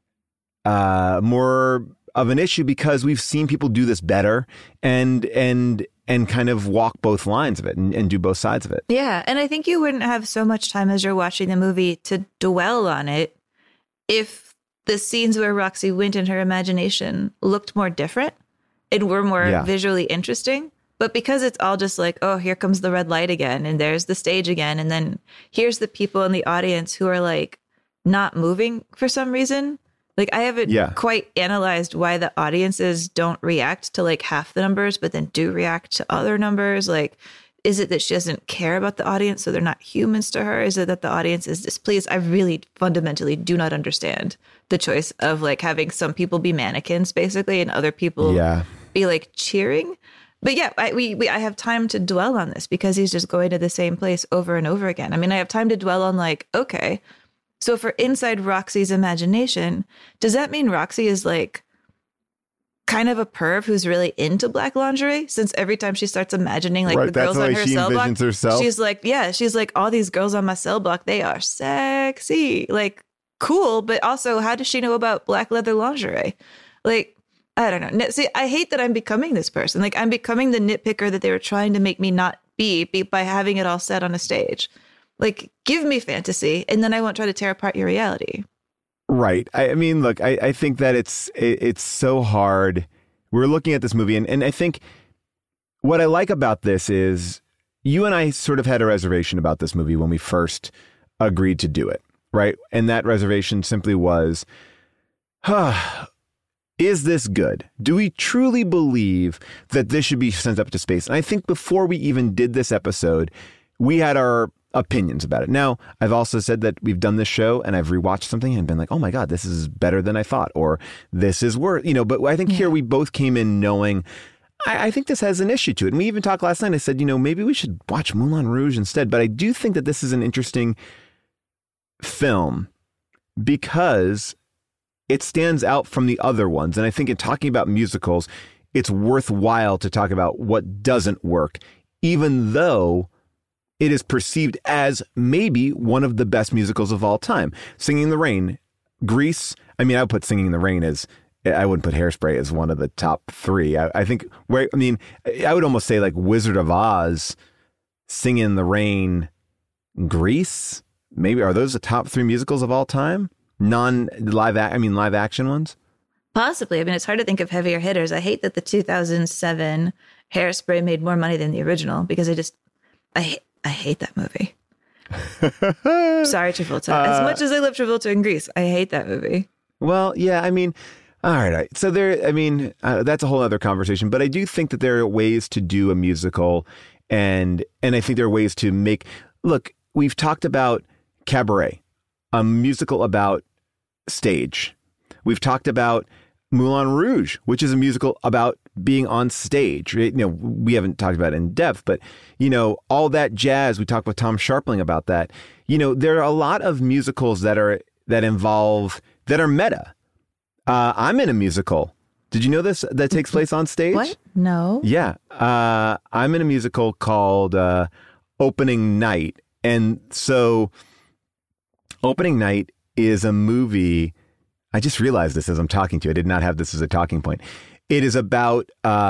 more of an issue because we've seen people do this better and kind of walk both lines of it and do both sides of it. Yeah. And I think you wouldn't have so much time as you're watching the movie to dwell on it if the scenes where Roxy went in her imagination looked more different and were more visually interesting. But because it's all just like, oh, here comes the red light again, and there's the stage again, and then here's the people in the audience who are like not moving for some reason. Like I haven't quite analyzed why the audiences don't react to like half the numbers, but then do react to other numbers. Like, is it that she doesn't care about the audience, so they're not humans to her? Is it that the audience is displeased? I really fundamentally do not understand the choice of like having some people be mannequins basically and other people be like cheering. But yeah, I have time to dwell on this because he's just going to the same place over and over again. I mean, I have time to dwell on like, okay, so for inside Roxy's imagination, does that mean Roxy is like kind of a perv who's really into black lingerie? Since every time she starts imagining like the girls on her cell block, she's like, all these girls on my cell block, they are sexy, like cool. But also, how does she know about black leather lingerie? Like, I don't know. See, I hate that I'm becoming this person. Like I'm becoming the nitpicker that they were trying to make me not be by having it all set on a stage. Like, give me fantasy, and then I won't try to tear apart your reality. Right. I mean, look, I think that it's so hard. We're looking at this movie, and I think what I like about this is you and I sort of had a reservation about this movie when we first agreed to do it, right? And that reservation simply was, is this good? Do we truly believe that this should be sent up to space? And I think before we even did this episode, we had our opinions about it. Now, I've also said that we've done this show and I've rewatched something and been like, oh my God, this is better than I thought, or this is worth, but I think here we both came in knowing, I think this has an issue to it. And we even talked last night. I said, maybe we should watch Moulin Rouge instead. But I do think that this is an interesting film because it stands out from the other ones. And I think in talking about musicals, it's worthwhile to talk about what doesn't work, even though it is perceived as maybe one of the best musicals of all time. Singing in the Rain, Grease. I mean, I would put Singing in the Rain I wouldn't put Hairspray as one of the top three. I think I would almost say like Wizard of Oz, Singing in the Rain, Grease. Maybe are those the top three musicals of all time? Live action ones? Possibly. I mean, it's hard to think of heavier hitters. I hate that the 2007 Hairspray made more money than the original because I hate that movie. Sorry, Travolta. As much as I love Travolta in Grease, I hate that movie. Well, yeah, I mean, all right. So that's a whole other conversation. But I do think that there are ways to do a musical, and I think there are ways to make. Look, we've talked about Cabaret, a musical about stage. We've talked about Moulin Rouge, which is a musical about being on stage. We haven't talked about it in depth, but, all that jazz. We talked with Tom Sharpling about that. There are a lot of musicals that are meta. I'm in a musical. Did you know this? That takes place on stage? What? No. Yeah. I'm in a musical called Opening Night. And so Opening Night is a movie. I just realized this as I'm talking to you. I did not have this as a talking point. It is about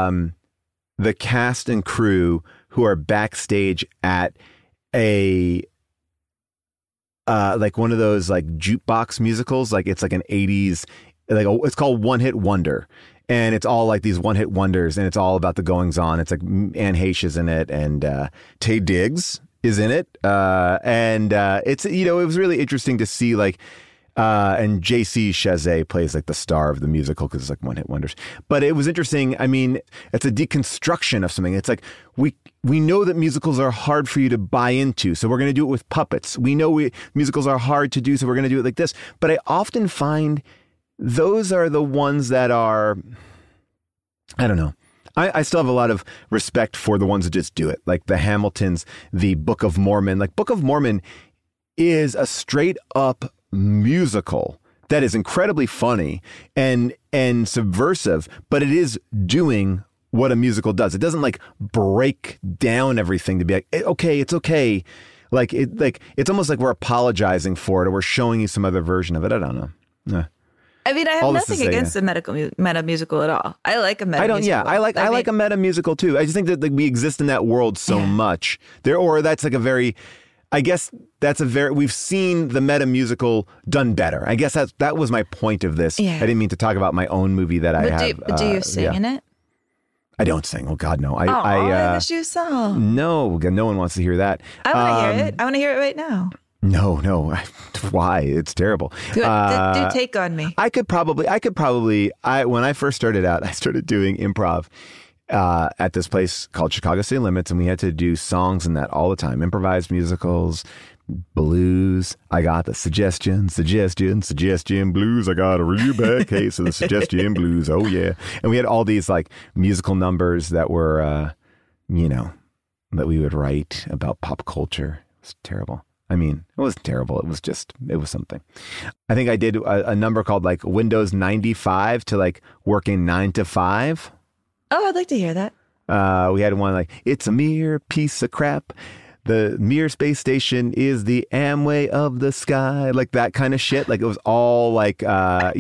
the cast and crew who are backstage at a like one of those like jukebox musicals. Like it's like an 80s, it's called One Hit Wonder. And it's all like these one hit wonders, and it's all about the goings on. It's like Anne Heche is in it, and Taye Diggs is in it. And it's, it was really interesting to see like, And J.C. Chazet plays like the star of the musical because it's like one-hit wonders. But it was interesting. I mean, it's a deconstruction of something. It's like we know that musicals are hard for you to buy into, so we're going to do it with puppets. We know musicals are hard to do, so we're going to do it like this. But I often find those are the ones that are, I don't know. I still have a lot of respect for the ones that just do it, like the Hamiltons, the Book of Mormon. Like Book of Mormon is a straight up musical that is incredibly funny and subversive, but it is doing what a musical does. It doesn't like break down everything to be like, okay, it's okay. Like it's almost like we're apologizing for it, or we're showing you some other version of it. I don't know. Nah. I mean, I have nothing against the meta musical at all. I like a meta musical. Yeah, I like a meta musical too. I just think that like, we exist in that world so much. That's like a very, I guess we've seen the meta musical done better. I guess that was my point of this. Yeah. I didn't mean to talk about my own movie that I have. Do you sing in it? I don't sing. Oh God, no. I wish you sang. No one wants to hear that. I want to hear it. I want to hear it right now. No. Why? It's terrible. Do take on me. I could probably, when I first started out, I started doing improv at this place called Chicago City Limits, and we had to do songs in that all the time. Improvised musicals, blues. I got the suggestion blues. I got a real bad case of the suggestion blues. Oh yeah. And we had all these like musical numbers that were, that we would write about pop culture. It was terrible. I mean, it wasn't terrible. It was something. I think I did a number called like Windows 95 to like working 9 to 5. Oh, I'd like to hear that. We had one like, it's a mere piece of crap. The Mir space station is the Amway of the sky. Like that kind of shit. Like it was all like, what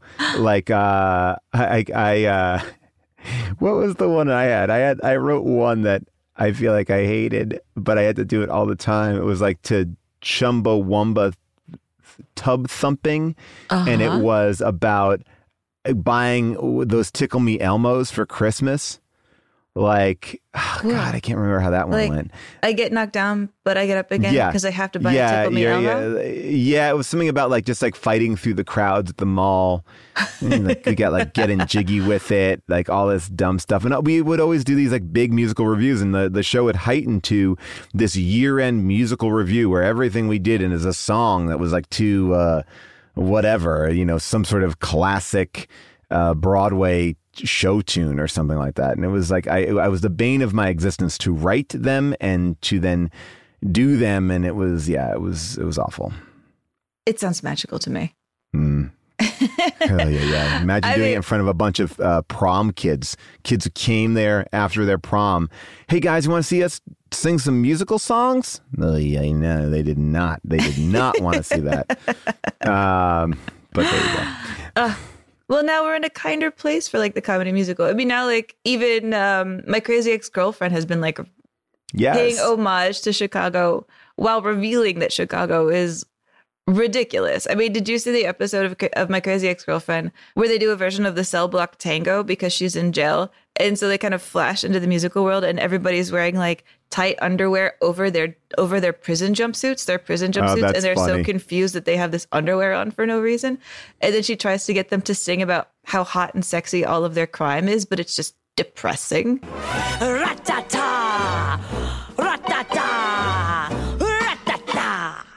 was the one I had? I wrote one that I feel like I hated, but I had to do it all the time. It was like to Chumbawamba tub thumping. And it was about buying those Tickle Me Elmos for Christmas. Like, oh God, I can't remember how that one went. I get knocked down, but I get up again because I have to buy a Tickle Me Elmo. Yeah, it was something about like just like fighting through the crowds at the mall. And, like, we got like getting jiggy with it, like all this dumb stuff. And we would always do these like big musical reviews, and the show would heighten to this year-end musical review where everything we did is a song that was like to whatever, some sort of classic Broadway show tune or something like that. And it was like I was the bane of my existence to write them and to then do them, and it was awful. It sounds magical to me. Hell yeah. Imagine doing it in front of a bunch of prom kids who came there after their prom. Hey guys, you want to see us sing some musical songs? No, they did not want to see that. But there you go. Well, now we're in a kinder place for like the comedy musical. I mean, now like even My Crazy Ex-Girlfriend has been like paying homage to Chicago while revealing that Chicago is ridiculous. I mean, did you see the episode of My Crazy Ex-Girlfriend where they do a version of the Cell Block Tango because she's in jail? And so they kind of flash into the musical world, and everybody's wearing like tight underwear over their prison jumpsuits, and they're so confused that they have this underwear on for no reason. And then she tries to get them to sing about how hot and sexy all of their crime is, but it's just depressing. Rat-ta-ta! Rat-ta-ta! Rat-ta-ta!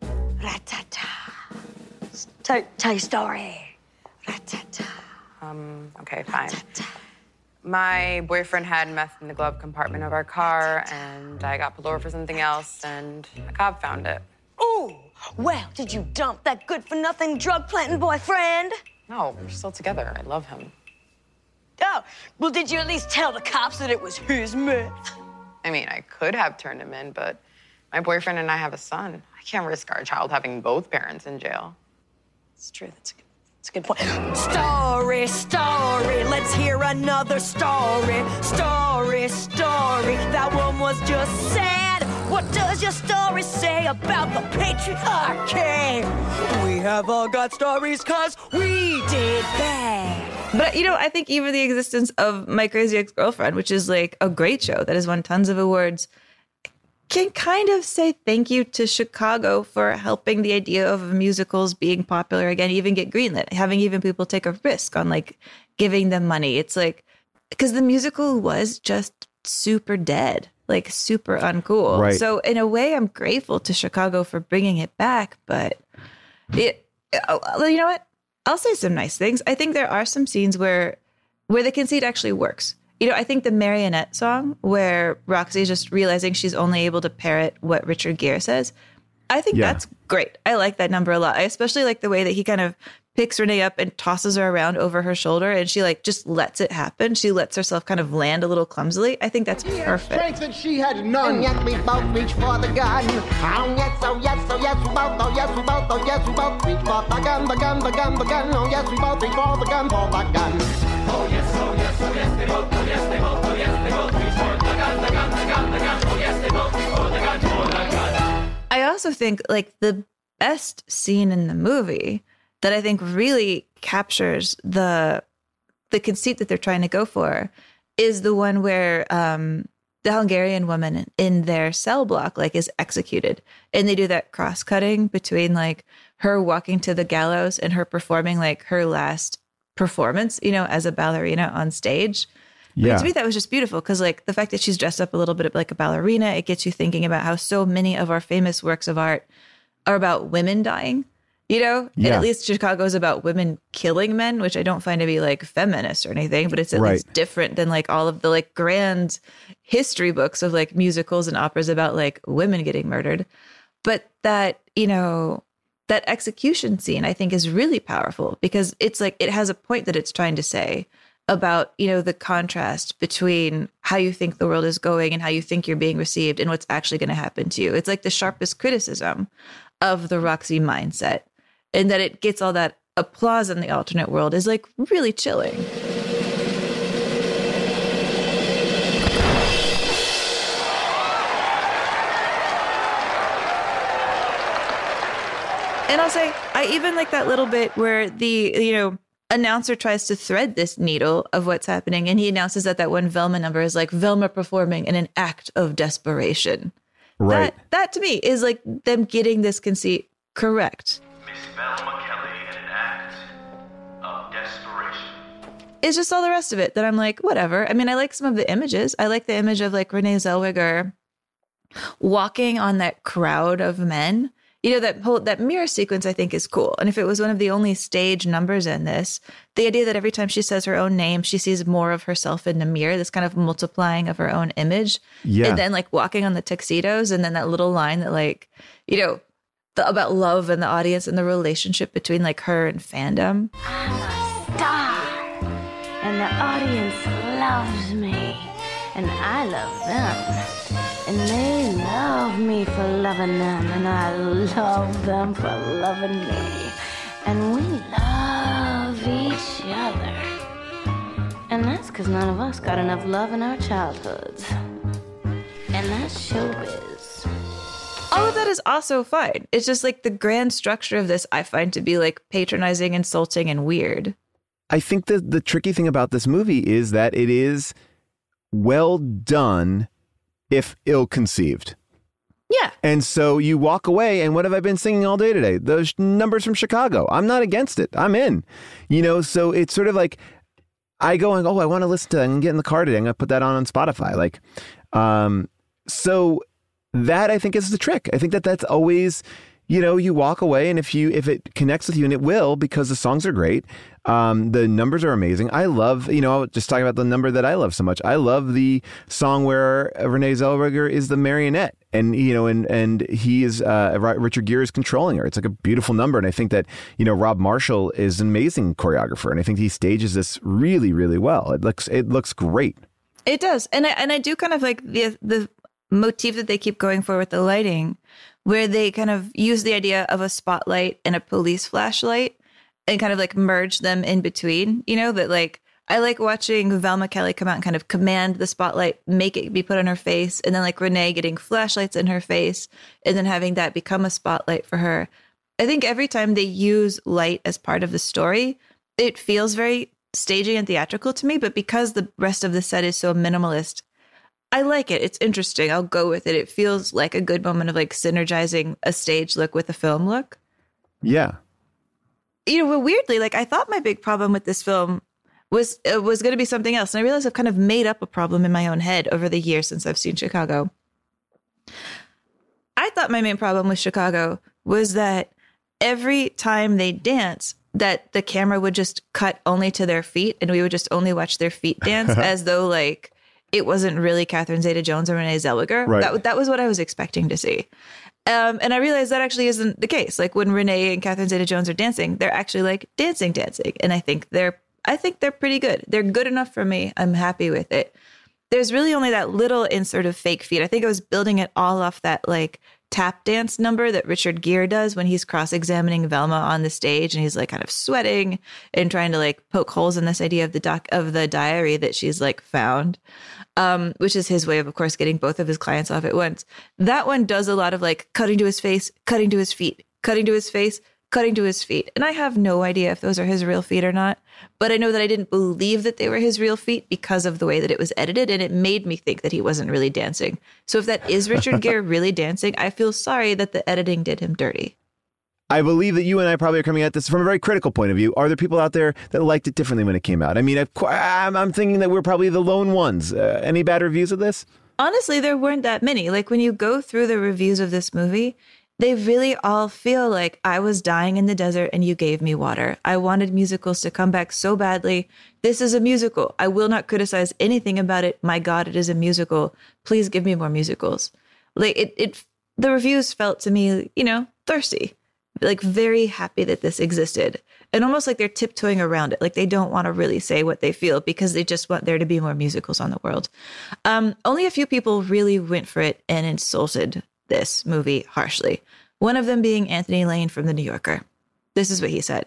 Rat-ta-ta! Tell your story. Rat-ta-ta. Okay, fine. My boyfriend had meth in the glove compartment of our car, and I got pulled over for something else, and a cop found it. Ooh, well, did you dump that good-for-nothing drug-planting boyfriend? No, we're still together. I love him. Oh, well, did you at least tell the cops that it was his meth? I mean, I could have turned him in, but my boyfriend and I have a son. I can't risk our child having both parents in jail. It's true. That's a good point. Story, let's hear another story. Story, that one was just sad. What does your story say about the patriarchy? We have all got stories 'cause we did bad. But, I think even the existence of My Crazy Ex-Girlfriend, which is like a great show that has won tons of awards, can kind of say thank you to Chicago for helping the idea of musicals being popular again, even get greenlit, having even people take a risk on like giving them money. It's like, because the musical was just super dead, like super uncool. Right. So in a way, I'm grateful to Chicago for bringing it back, but you know what? I'll say some nice things. I think there are some scenes where the conceit actually works. You know, I think the Marionette song where Roxy is just realizing she's only able to parrot what Richard Gere says, I think that's great. I like that number a lot. I especially like the way that he kind of picks Renee up and tosses her around over her shoulder, and she like just lets it happen. She lets herself kind of land a little clumsily. I think that's perfect. Strength that she had none. And yet we both reach for the gun. Oh yes, oh yes, oh yes, we both, oh yes, we both, oh yes, we both reach for the gun, the gun, the gun, the gun. Oh yes, we both reach for the gun, for the gun. Oh yes, oh yes, oh yes, they both, oh yes, they both, oh yes, they both reach for the gun, the gun, the gun, the gun. Oh yes, they both reach for the gun, for the gun. I also think like the best scene in the movie that I think really captures the conceit that they're trying to go for is the one where the Hungarian woman in their cell block like is executed, and they do that cross-cutting between like her walking to the gallows and her performing like her last performance, you know, as a ballerina on stage. Yeah. But to me, that was just beautiful because like the fact that she's dressed up a little bit like a ballerina, it gets you thinking about how so many of our famous works of art are about women dying. You know, and at least Chicago's about women killing men, which I don't find to be like feminist or anything, but it's at least different than like all of the like grand history books of like musicals and operas about like women getting murdered. But that, you know, that execution scene I think is really powerful because it's like it has a point that it's trying to say about, you know, the contrast between how you think the world is going and how you think you're being received and what's actually going to happen to you. It's like the sharpest criticism of the Roxy mindset. And that it gets all that applause in the alternate world is like really chilling. And I'll say, I even like that little bit where the, you know, announcer tries to thread this needle of what's happening. And he announces that one Velma number is like Velma performing in an act of desperation. Right. That to me is like them getting this conceit correct. Velma Kelly in an act of desperation. It's just all the rest of it that I'm like, whatever. I mean, I like some of the images. I like the image of like Renee Zellweger walking on that crowd of men. You know, that mirror sequence I think is cool. And if it was one of the only stage numbers in this, the idea that every time she says her own name, she sees more of herself in the mirror, this kind of multiplying of her own image. Yeah. And then like walking on the tuxedos and then that little line that like, you know, about love and the audience and the relationship between like her and fandom. I'm a star, and the audience loves me, and I love them, and they love me for loving them, and I love them for loving me, and we love each other, and that's because none of us got enough love in our childhoods, and that's showbiz. All of that is also fine. It's just like the grand structure of this I find to be like patronizing, insulting, and weird. I think that the tricky thing about this movie is that it is well done if ill-conceived. Yeah. And so you walk away, and what have I been singing all day today? Those numbers from Chicago. I'm not against it. I'm in. You know, so it's sort of like I go and, I want to listen to that. I'm going to get in the car today. I'm going to put that on Spotify. Like, so that I think is the trick. I think that that's always, you know, you walk away, and if it connects with you, and it will, because the songs are great. The numbers are amazing. I love, you know, just talking about the number that I love so much. I love the song where Renee Zellweger is the marionette, and, you know, and he is, Richard Gere is controlling her. It's like a beautiful number. And I think that, you know, Rob Marshall is an amazing choreographer, and I think he stages this really, really well. It looks great. It does. And I do kind of like the motif that they keep going for with the lighting, where they kind of use the idea of a spotlight and a police flashlight and kind of like merge them in between, you know, that like, I like watching Velma Kelly come out and kind of command the spotlight, make it be put on her face. And then like Renee getting flashlights in her face and then having that become a spotlight for her. I think every time they use light as part of the story, it feels very stagey and theatrical to me. But because the rest of the set is so minimalist, I like it. It's interesting. I'll go with it. It feels like a good moment of like synergizing a stage look with a film look. Yeah. You know, but weirdly, like I thought my big problem with this film was going to be something else. And I realized I've kind of made up a problem in my own head over the years since I've seen Chicago. I thought my main problem with Chicago was that every time they dance, that the camera would just cut only to their feet and we would just only watch their feet dance as though like it wasn't really Catherine Zeta-Jones or Renee Zellweger. Right. That was what I was expecting to see. And I realized that actually isn't the case. Like when Renee and Catherine Zeta-Jones are dancing, they're actually like dancing. And I think they're pretty good. They're good enough for me. I'm happy with it. There's really only that little insert of fake feet. I think I was building it all off that like tap dance number that Richard Gere does when he's cross-examining Velma on the stage and he's like kind of sweating and trying to like poke holes in this idea of the diary that she's like found, which is his way of course, getting both of his clients off at once. That one does a lot of like cutting to his face, cutting to his feet, cutting to his face, cutting to his feet. And I have no idea if those are his real feet or not, but I know that I didn't believe that they were his real feet because of the way that it was edited, and it made me think that he wasn't really dancing. So if that is Richard Gere really dancing, I feel sorry that the editing did him dirty. I believe that you and I probably are coming at this from a very critical point of view. Are there people out there that liked it differently when it came out? I mean, I'm thinking that we're probably the lone ones. Any bad reviews of this? Honestly, there weren't that many. Like when you go through the reviews of this movie, they really all feel like I was dying in the desert and you gave me water. I wanted musicals to come back so badly. This is a musical. I will not criticize anything about it. My God, it is a musical. Please give me more musicals. Like the reviews felt to me, you know, thirsty, like very happy that this existed and almost like they're tiptoeing around it. Like they don't want to really say what they feel because they just want there to be more musicals on the world. Only a few people really went for it and insulted this movie harshly. One of them being Anthony Lane from The New Yorker. This is what he said.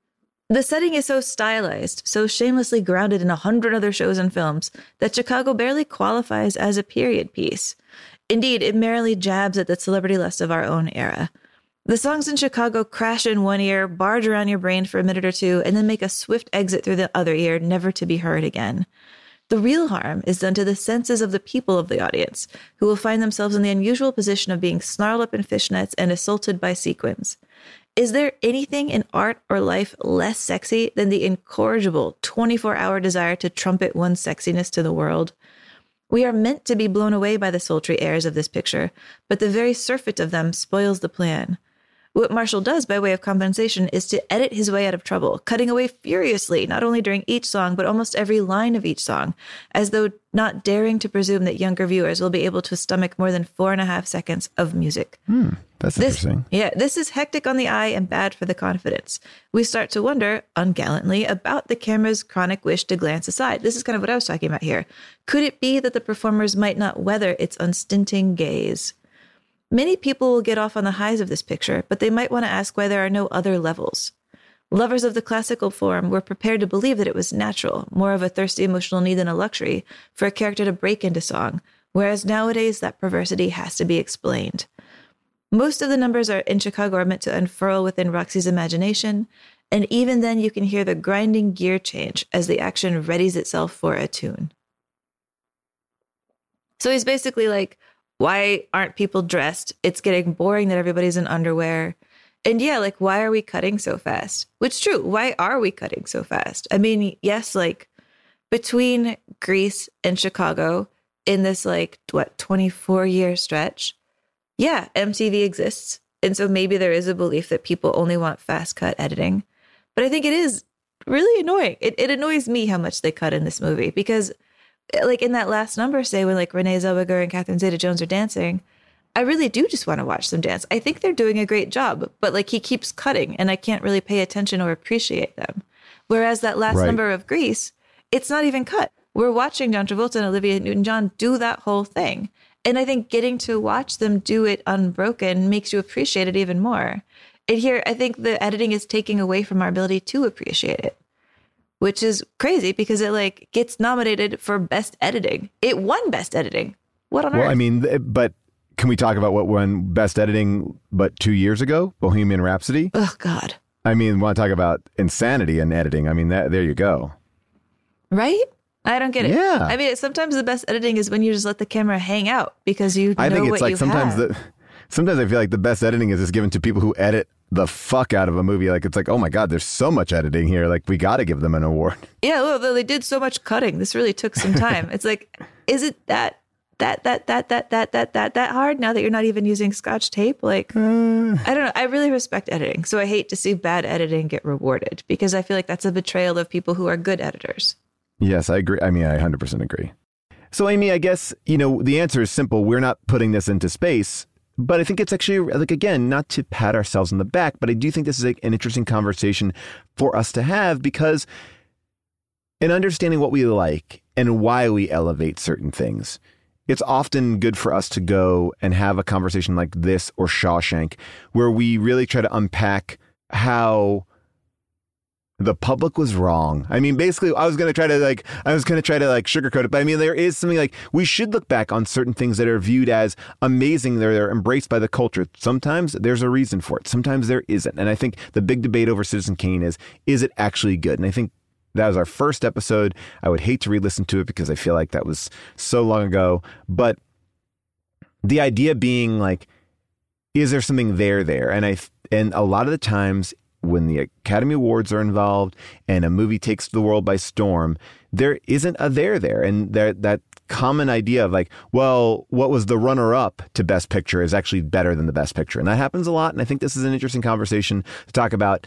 The setting is so stylized, so shamelessly grounded in 100 other shows and films that Chicago barely qualifies as a period piece. Indeed, it merely jabs at the celebrity lust of our own era. The songs in Chicago crash in one ear, barge around your brain for a minute or two, and then make a swift exit through the other ear, never to be heard again. The real harm is done to the senses of the people of the audience, who will find themselves in the unusual position of being snarled up in fishnets and assaulted by sequins. Is there anything in art or life less sexy than the incorrigible 24-hour desire to trumpet one's sexiness to the world? We are meant to be blown away by the sultry airs of this picture, but the very surfeit of them spoils the plan. What Marshall does by way of compensation is to edit his way out of trouble, cutting away furiously, not only during each song, but almost every line of each song, as though not daring to presume that younger viewers will be able to stomach more than 4.5 seconds of music. That's interesting. Yeah, this is hectic on the eye and bad for the confidence. We start to wonder, ungallantly, about the camera's chronic wish to glance aside. This is kind of what I was talking about here. Could it be that the performers might not weather its unstinting gaze? Many people will get off on the highs of this picture, but they might want to ask why there are no other levels. Lovers of the classical form were prepared to believe that it was natural, more of a thirsty emotional need than a luxury, for a character to break into song, whereas nowadays that perversity has to be explained. Most of the numbers in Chicago are meant to unfurl within Roxy's imagination, and even then you can hear the grinding gear change as the action readies itself for a tune. So he's basically like, why aren't people dressed? It's getting boring that everybody's in underwear. And yeah, like, why are we cutting so fast? Which is true. Why are we cutting so fast? I mean, yes, like between Grease and Chicago in this 24-year stretch, yeah, MTV exists. And so maybe there is a belief that people only want fast cut editing. But I think it is really annoying. It annoys me how much they cut in this movie because like in that last number, say when like Renee Zellweger and Catherine Zeta-Jones are dancing, I really do just want to watch them dance. I think they're doing a great job, but like he keeps cutting and I can't really pay attention or appreciate them. Whereas that last number of Grease, it's not even cut. We're watching John Travolta and Olivia Newton-John do that whole thing. And I think getting to watch them do it unbroken makes you appreciate it even more. And here, I think the editing is taking away from our ability to appreciate it, which is crazy because it like gets nominated for Best Editing. It won Best Editing. What on earth? Well, I mean, but can we talk about what won Best Editing but 2 years ago? Bohemian Rhapsody? Oh, God. I mean, want to talk about insanity in editing. I mean, there you go. Right? I don't get it. Yeah. I mean, sometimes the best editing is when you just let the camera hang out because you know I think it's what like you sometimes have. sometimes I feel like the best editing is just given to people who edit the fuck out of a movie. Like, it's like, oh my God, there's so much editing here. Like, we got to give them an award. Yeah, well, they did so much cutting. This really took some time. It's like, is it that hard now that you're not even using Scotch tape? Like, I don't know. I really respect editing. So I hate to see bad editing get rewarded because I feel like that's a betrayal of people who are good editors. Yes, I agree. I mean, I 100% agree. So, Amy, I guess, the answer is simple. We're not putting this into space, but I think it's actually, like, again, not to pat ourselves on the back, but I do think this is an interesting conversation for us to have because in understanding what we like and why we elevate certain things, it's often good for us to go and have a conversation like this or Shawshank, where we really try to unpack how the public was wrong. I mean, basically, I was going to try to sugarcoat it. But I mean, there is something like we should look back on certain things that are viewed as amazing. They're embraced by the culture. Sometimes there's a reason for it. Sometimes there isn't. And I think the big debate over Citizen Kane is it actually good? And I think that was our first episode. I would hate to re-listen to it because I feel like that was so long ago. But the idea being like, is there something there? And a lot of the times when the Academy Awards are involved and a movie takes the world by storm, there isn't a there. And that common idea of like, well, what was the runner-up to Best Picture is actually better than the Best Picture. And that happens a lot. And I think this is an interesting conversation to talk about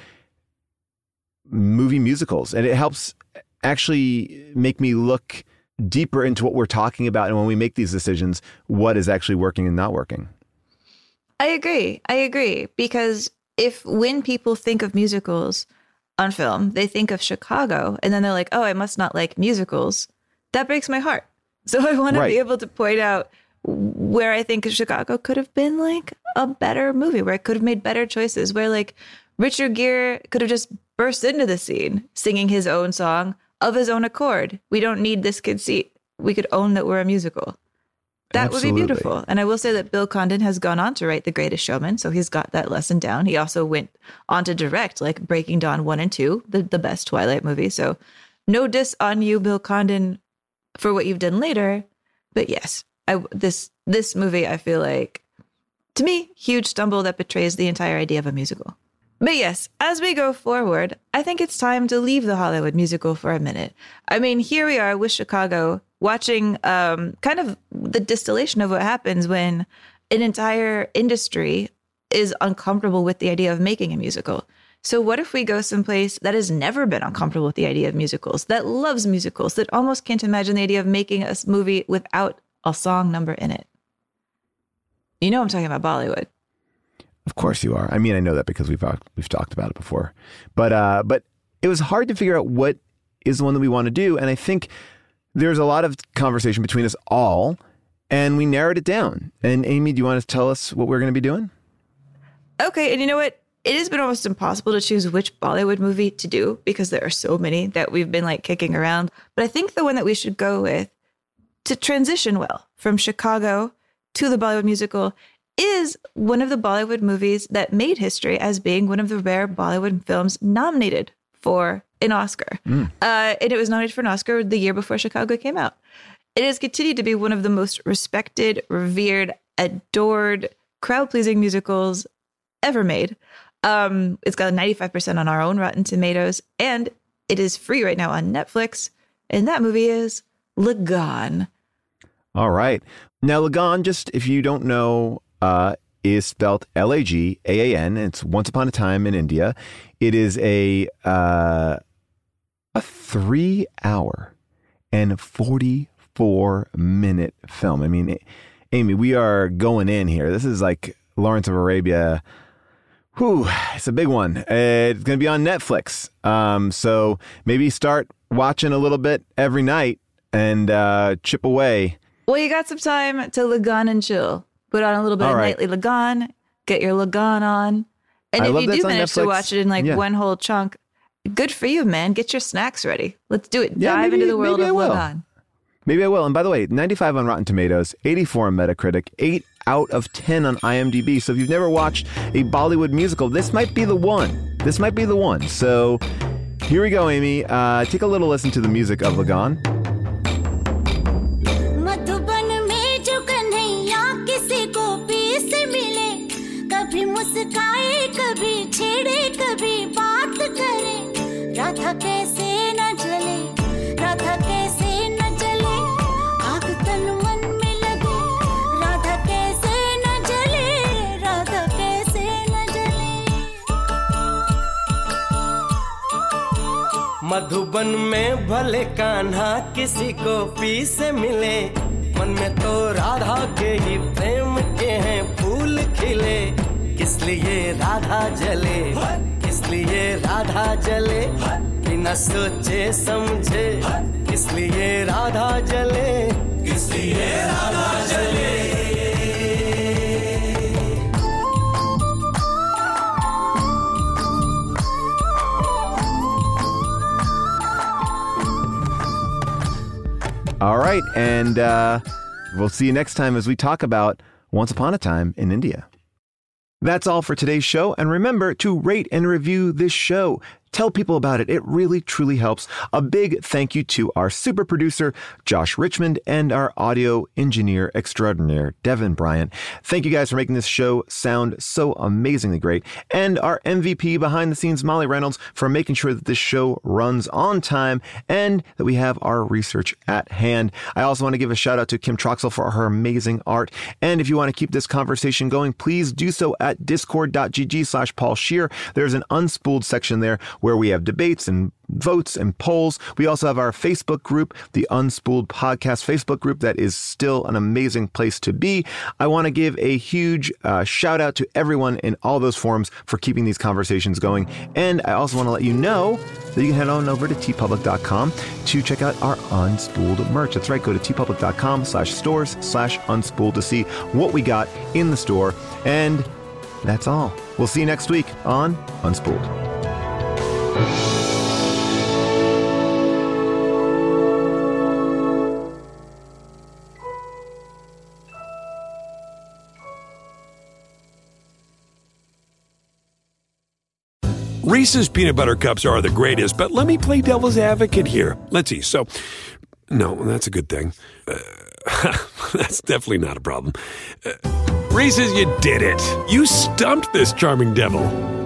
movie musicals. And it helps actually make me look deeper into what we're talking about. And when we make these decisions, what is actually working and not working. I agree. Because when people think of musicals on film, they think of Chicago and then they're like, oh, I must not like musicals. That breaks my heart. So I want to be able to point out where I think Chicago could have been like a better movie, where it could have made better choices, where like Richard Gere could have just burst into the scene singing his own song of his own accord. We don't need this kid's seat. We could own that we're a musical. That would be beautiful. And I will say that Bill Condon has gone on to write The Greatest Showman, so he's got that lesson down. He also went on to direct like Breaking Dawn 1 and 2, the best Twilight movie. So no diss on you, Bill Condon, for what you've done later. But yes, this movie, I feel like, to me, huge stumble that betrays the entire idea of a musical. But yes, as we go forward, I think it's time to leave the Hollywood musical for a minute. I mean, here we are with Chicago, watching kind of the distillation of what happens when an entire industry is uncomfortable with the idea of making a musical. So what if we go someplace that has never been uncomfortable with the idea of musicals, that loves musicals, that almost can't imagine the idea of making a movie without a song number in it? You know I'm talking about Bollywood. Of course you are. I mean, I know that because we've talked about it before. But it was hard to figure out what is the one that we want to do. And I think there's a lot of conversation between us all, and we narrowed it down. And Amy, do you want to tell us what we're going to be doing? Okay, and you know what? It has been almost impossible to choose which Bollywood movie to do because there are so many that we've been like kicking around. But I think the one that we should go with to transition well from Chicago to the Bollywood musical is one of the Bollywood movies that made history as being one of the rare Bollywood films nominated for an Oscar. And it was nominated for an Oscar the year before Chicago came out. It has continued to be one of the most respected, revered, adored, crowd-pleasing musicals ever made. It's got a 95% on our own Rotten Tomatoes, and it is free right now on Netflix. And that movie is Lagaan. All right. Now, Lagaan, just if you don't know, is spelled Lagaan. It's Once Upon a Time in India. It is a 3-hour and 44-minute film. I mean, Amy, we are going in here. This is like Lawrence of Arabia. Whew, it's a big one. It's going to be on Netflix. So maybe start watching a little bit every night and chip away. Well, you got some time to Lagaan and chill. Put on a little bit of nightly Lagaan, get your Lagaan on. And if you do manage to watch it in like one whole chunk, good for you, man. Get your snacks ready. Let's do it. Dive into the world of Lagaan. Maybe I will. And by the way, 95 on Rotten Tomatoes, 84 on Metacritic, 8 out of 10 on IMDb. So if you've never watched a Bollywood musical, this might be the one. This might be the one. So here we go, Amy. Take a little listen to the music of Lagaan. मुस्काए कभी छेड़े कभी बात करे राधा कैसे न जले राधा कैसे न जले आग तन मन में लगे राधा कैसे न जले राधा कैसे न जले मधुबन में भले कान्हा किसी को पी से मिले मन में तो राधा के ही प्रेम के हैं फूल खिले किस लिए राधा जले किस लिए राधा जले बिना सोचे समझे किस लिए राधा जले किस लिए राधा जले All right, and we'll see you next time as we talk about Once Upon a Time in India. That's all for today's show, and remember to rate and review this show. Tell people about it. It really, truly helps. A big thank you to our super producer, Josh Richmond, and our audio engineer extraordinaire, Devin Bryant. Thank you guys for making this show sound so amazingly great. And our MVP behind the scenes, Molly Reynolds, for making sure that this show runs on time and that we have our research at hand. I also want to give a shout out to Kim Troxel for her amazing art. And if you want to keep this conversation going, please do so at discord.gg/Paul Scheer. There's an unspooled section there where we have debates and votes and polls. We also have our Facebook group, the Unspooled Podcast Facebook group, that is still an amazing place to be. I want to give a huge shout out to everyone in all those forums for keeping these conversations going. And I also want to let you know that you can head on over to tpublic.com to check out our Unspooled merch. That's right. Go to tpublic.com/stores/unspooled to see what we got in the store. And that's all. We'll see you next week on Unspooled. Reese's peanut butter cups are the greatest, but let me play devil's advocate here. Let's see. So, no, that's a good thing. That's definitely not a problem. Reese's, you did it. You stumped this charming devil.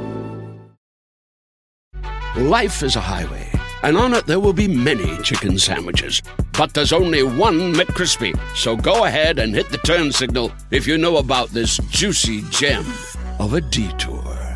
Life is a highway, and on it there will be many chicken sandwiches. But there's only one McCrispy. So go ahead and hit the turn signal if you know about this juicy gem of a detour.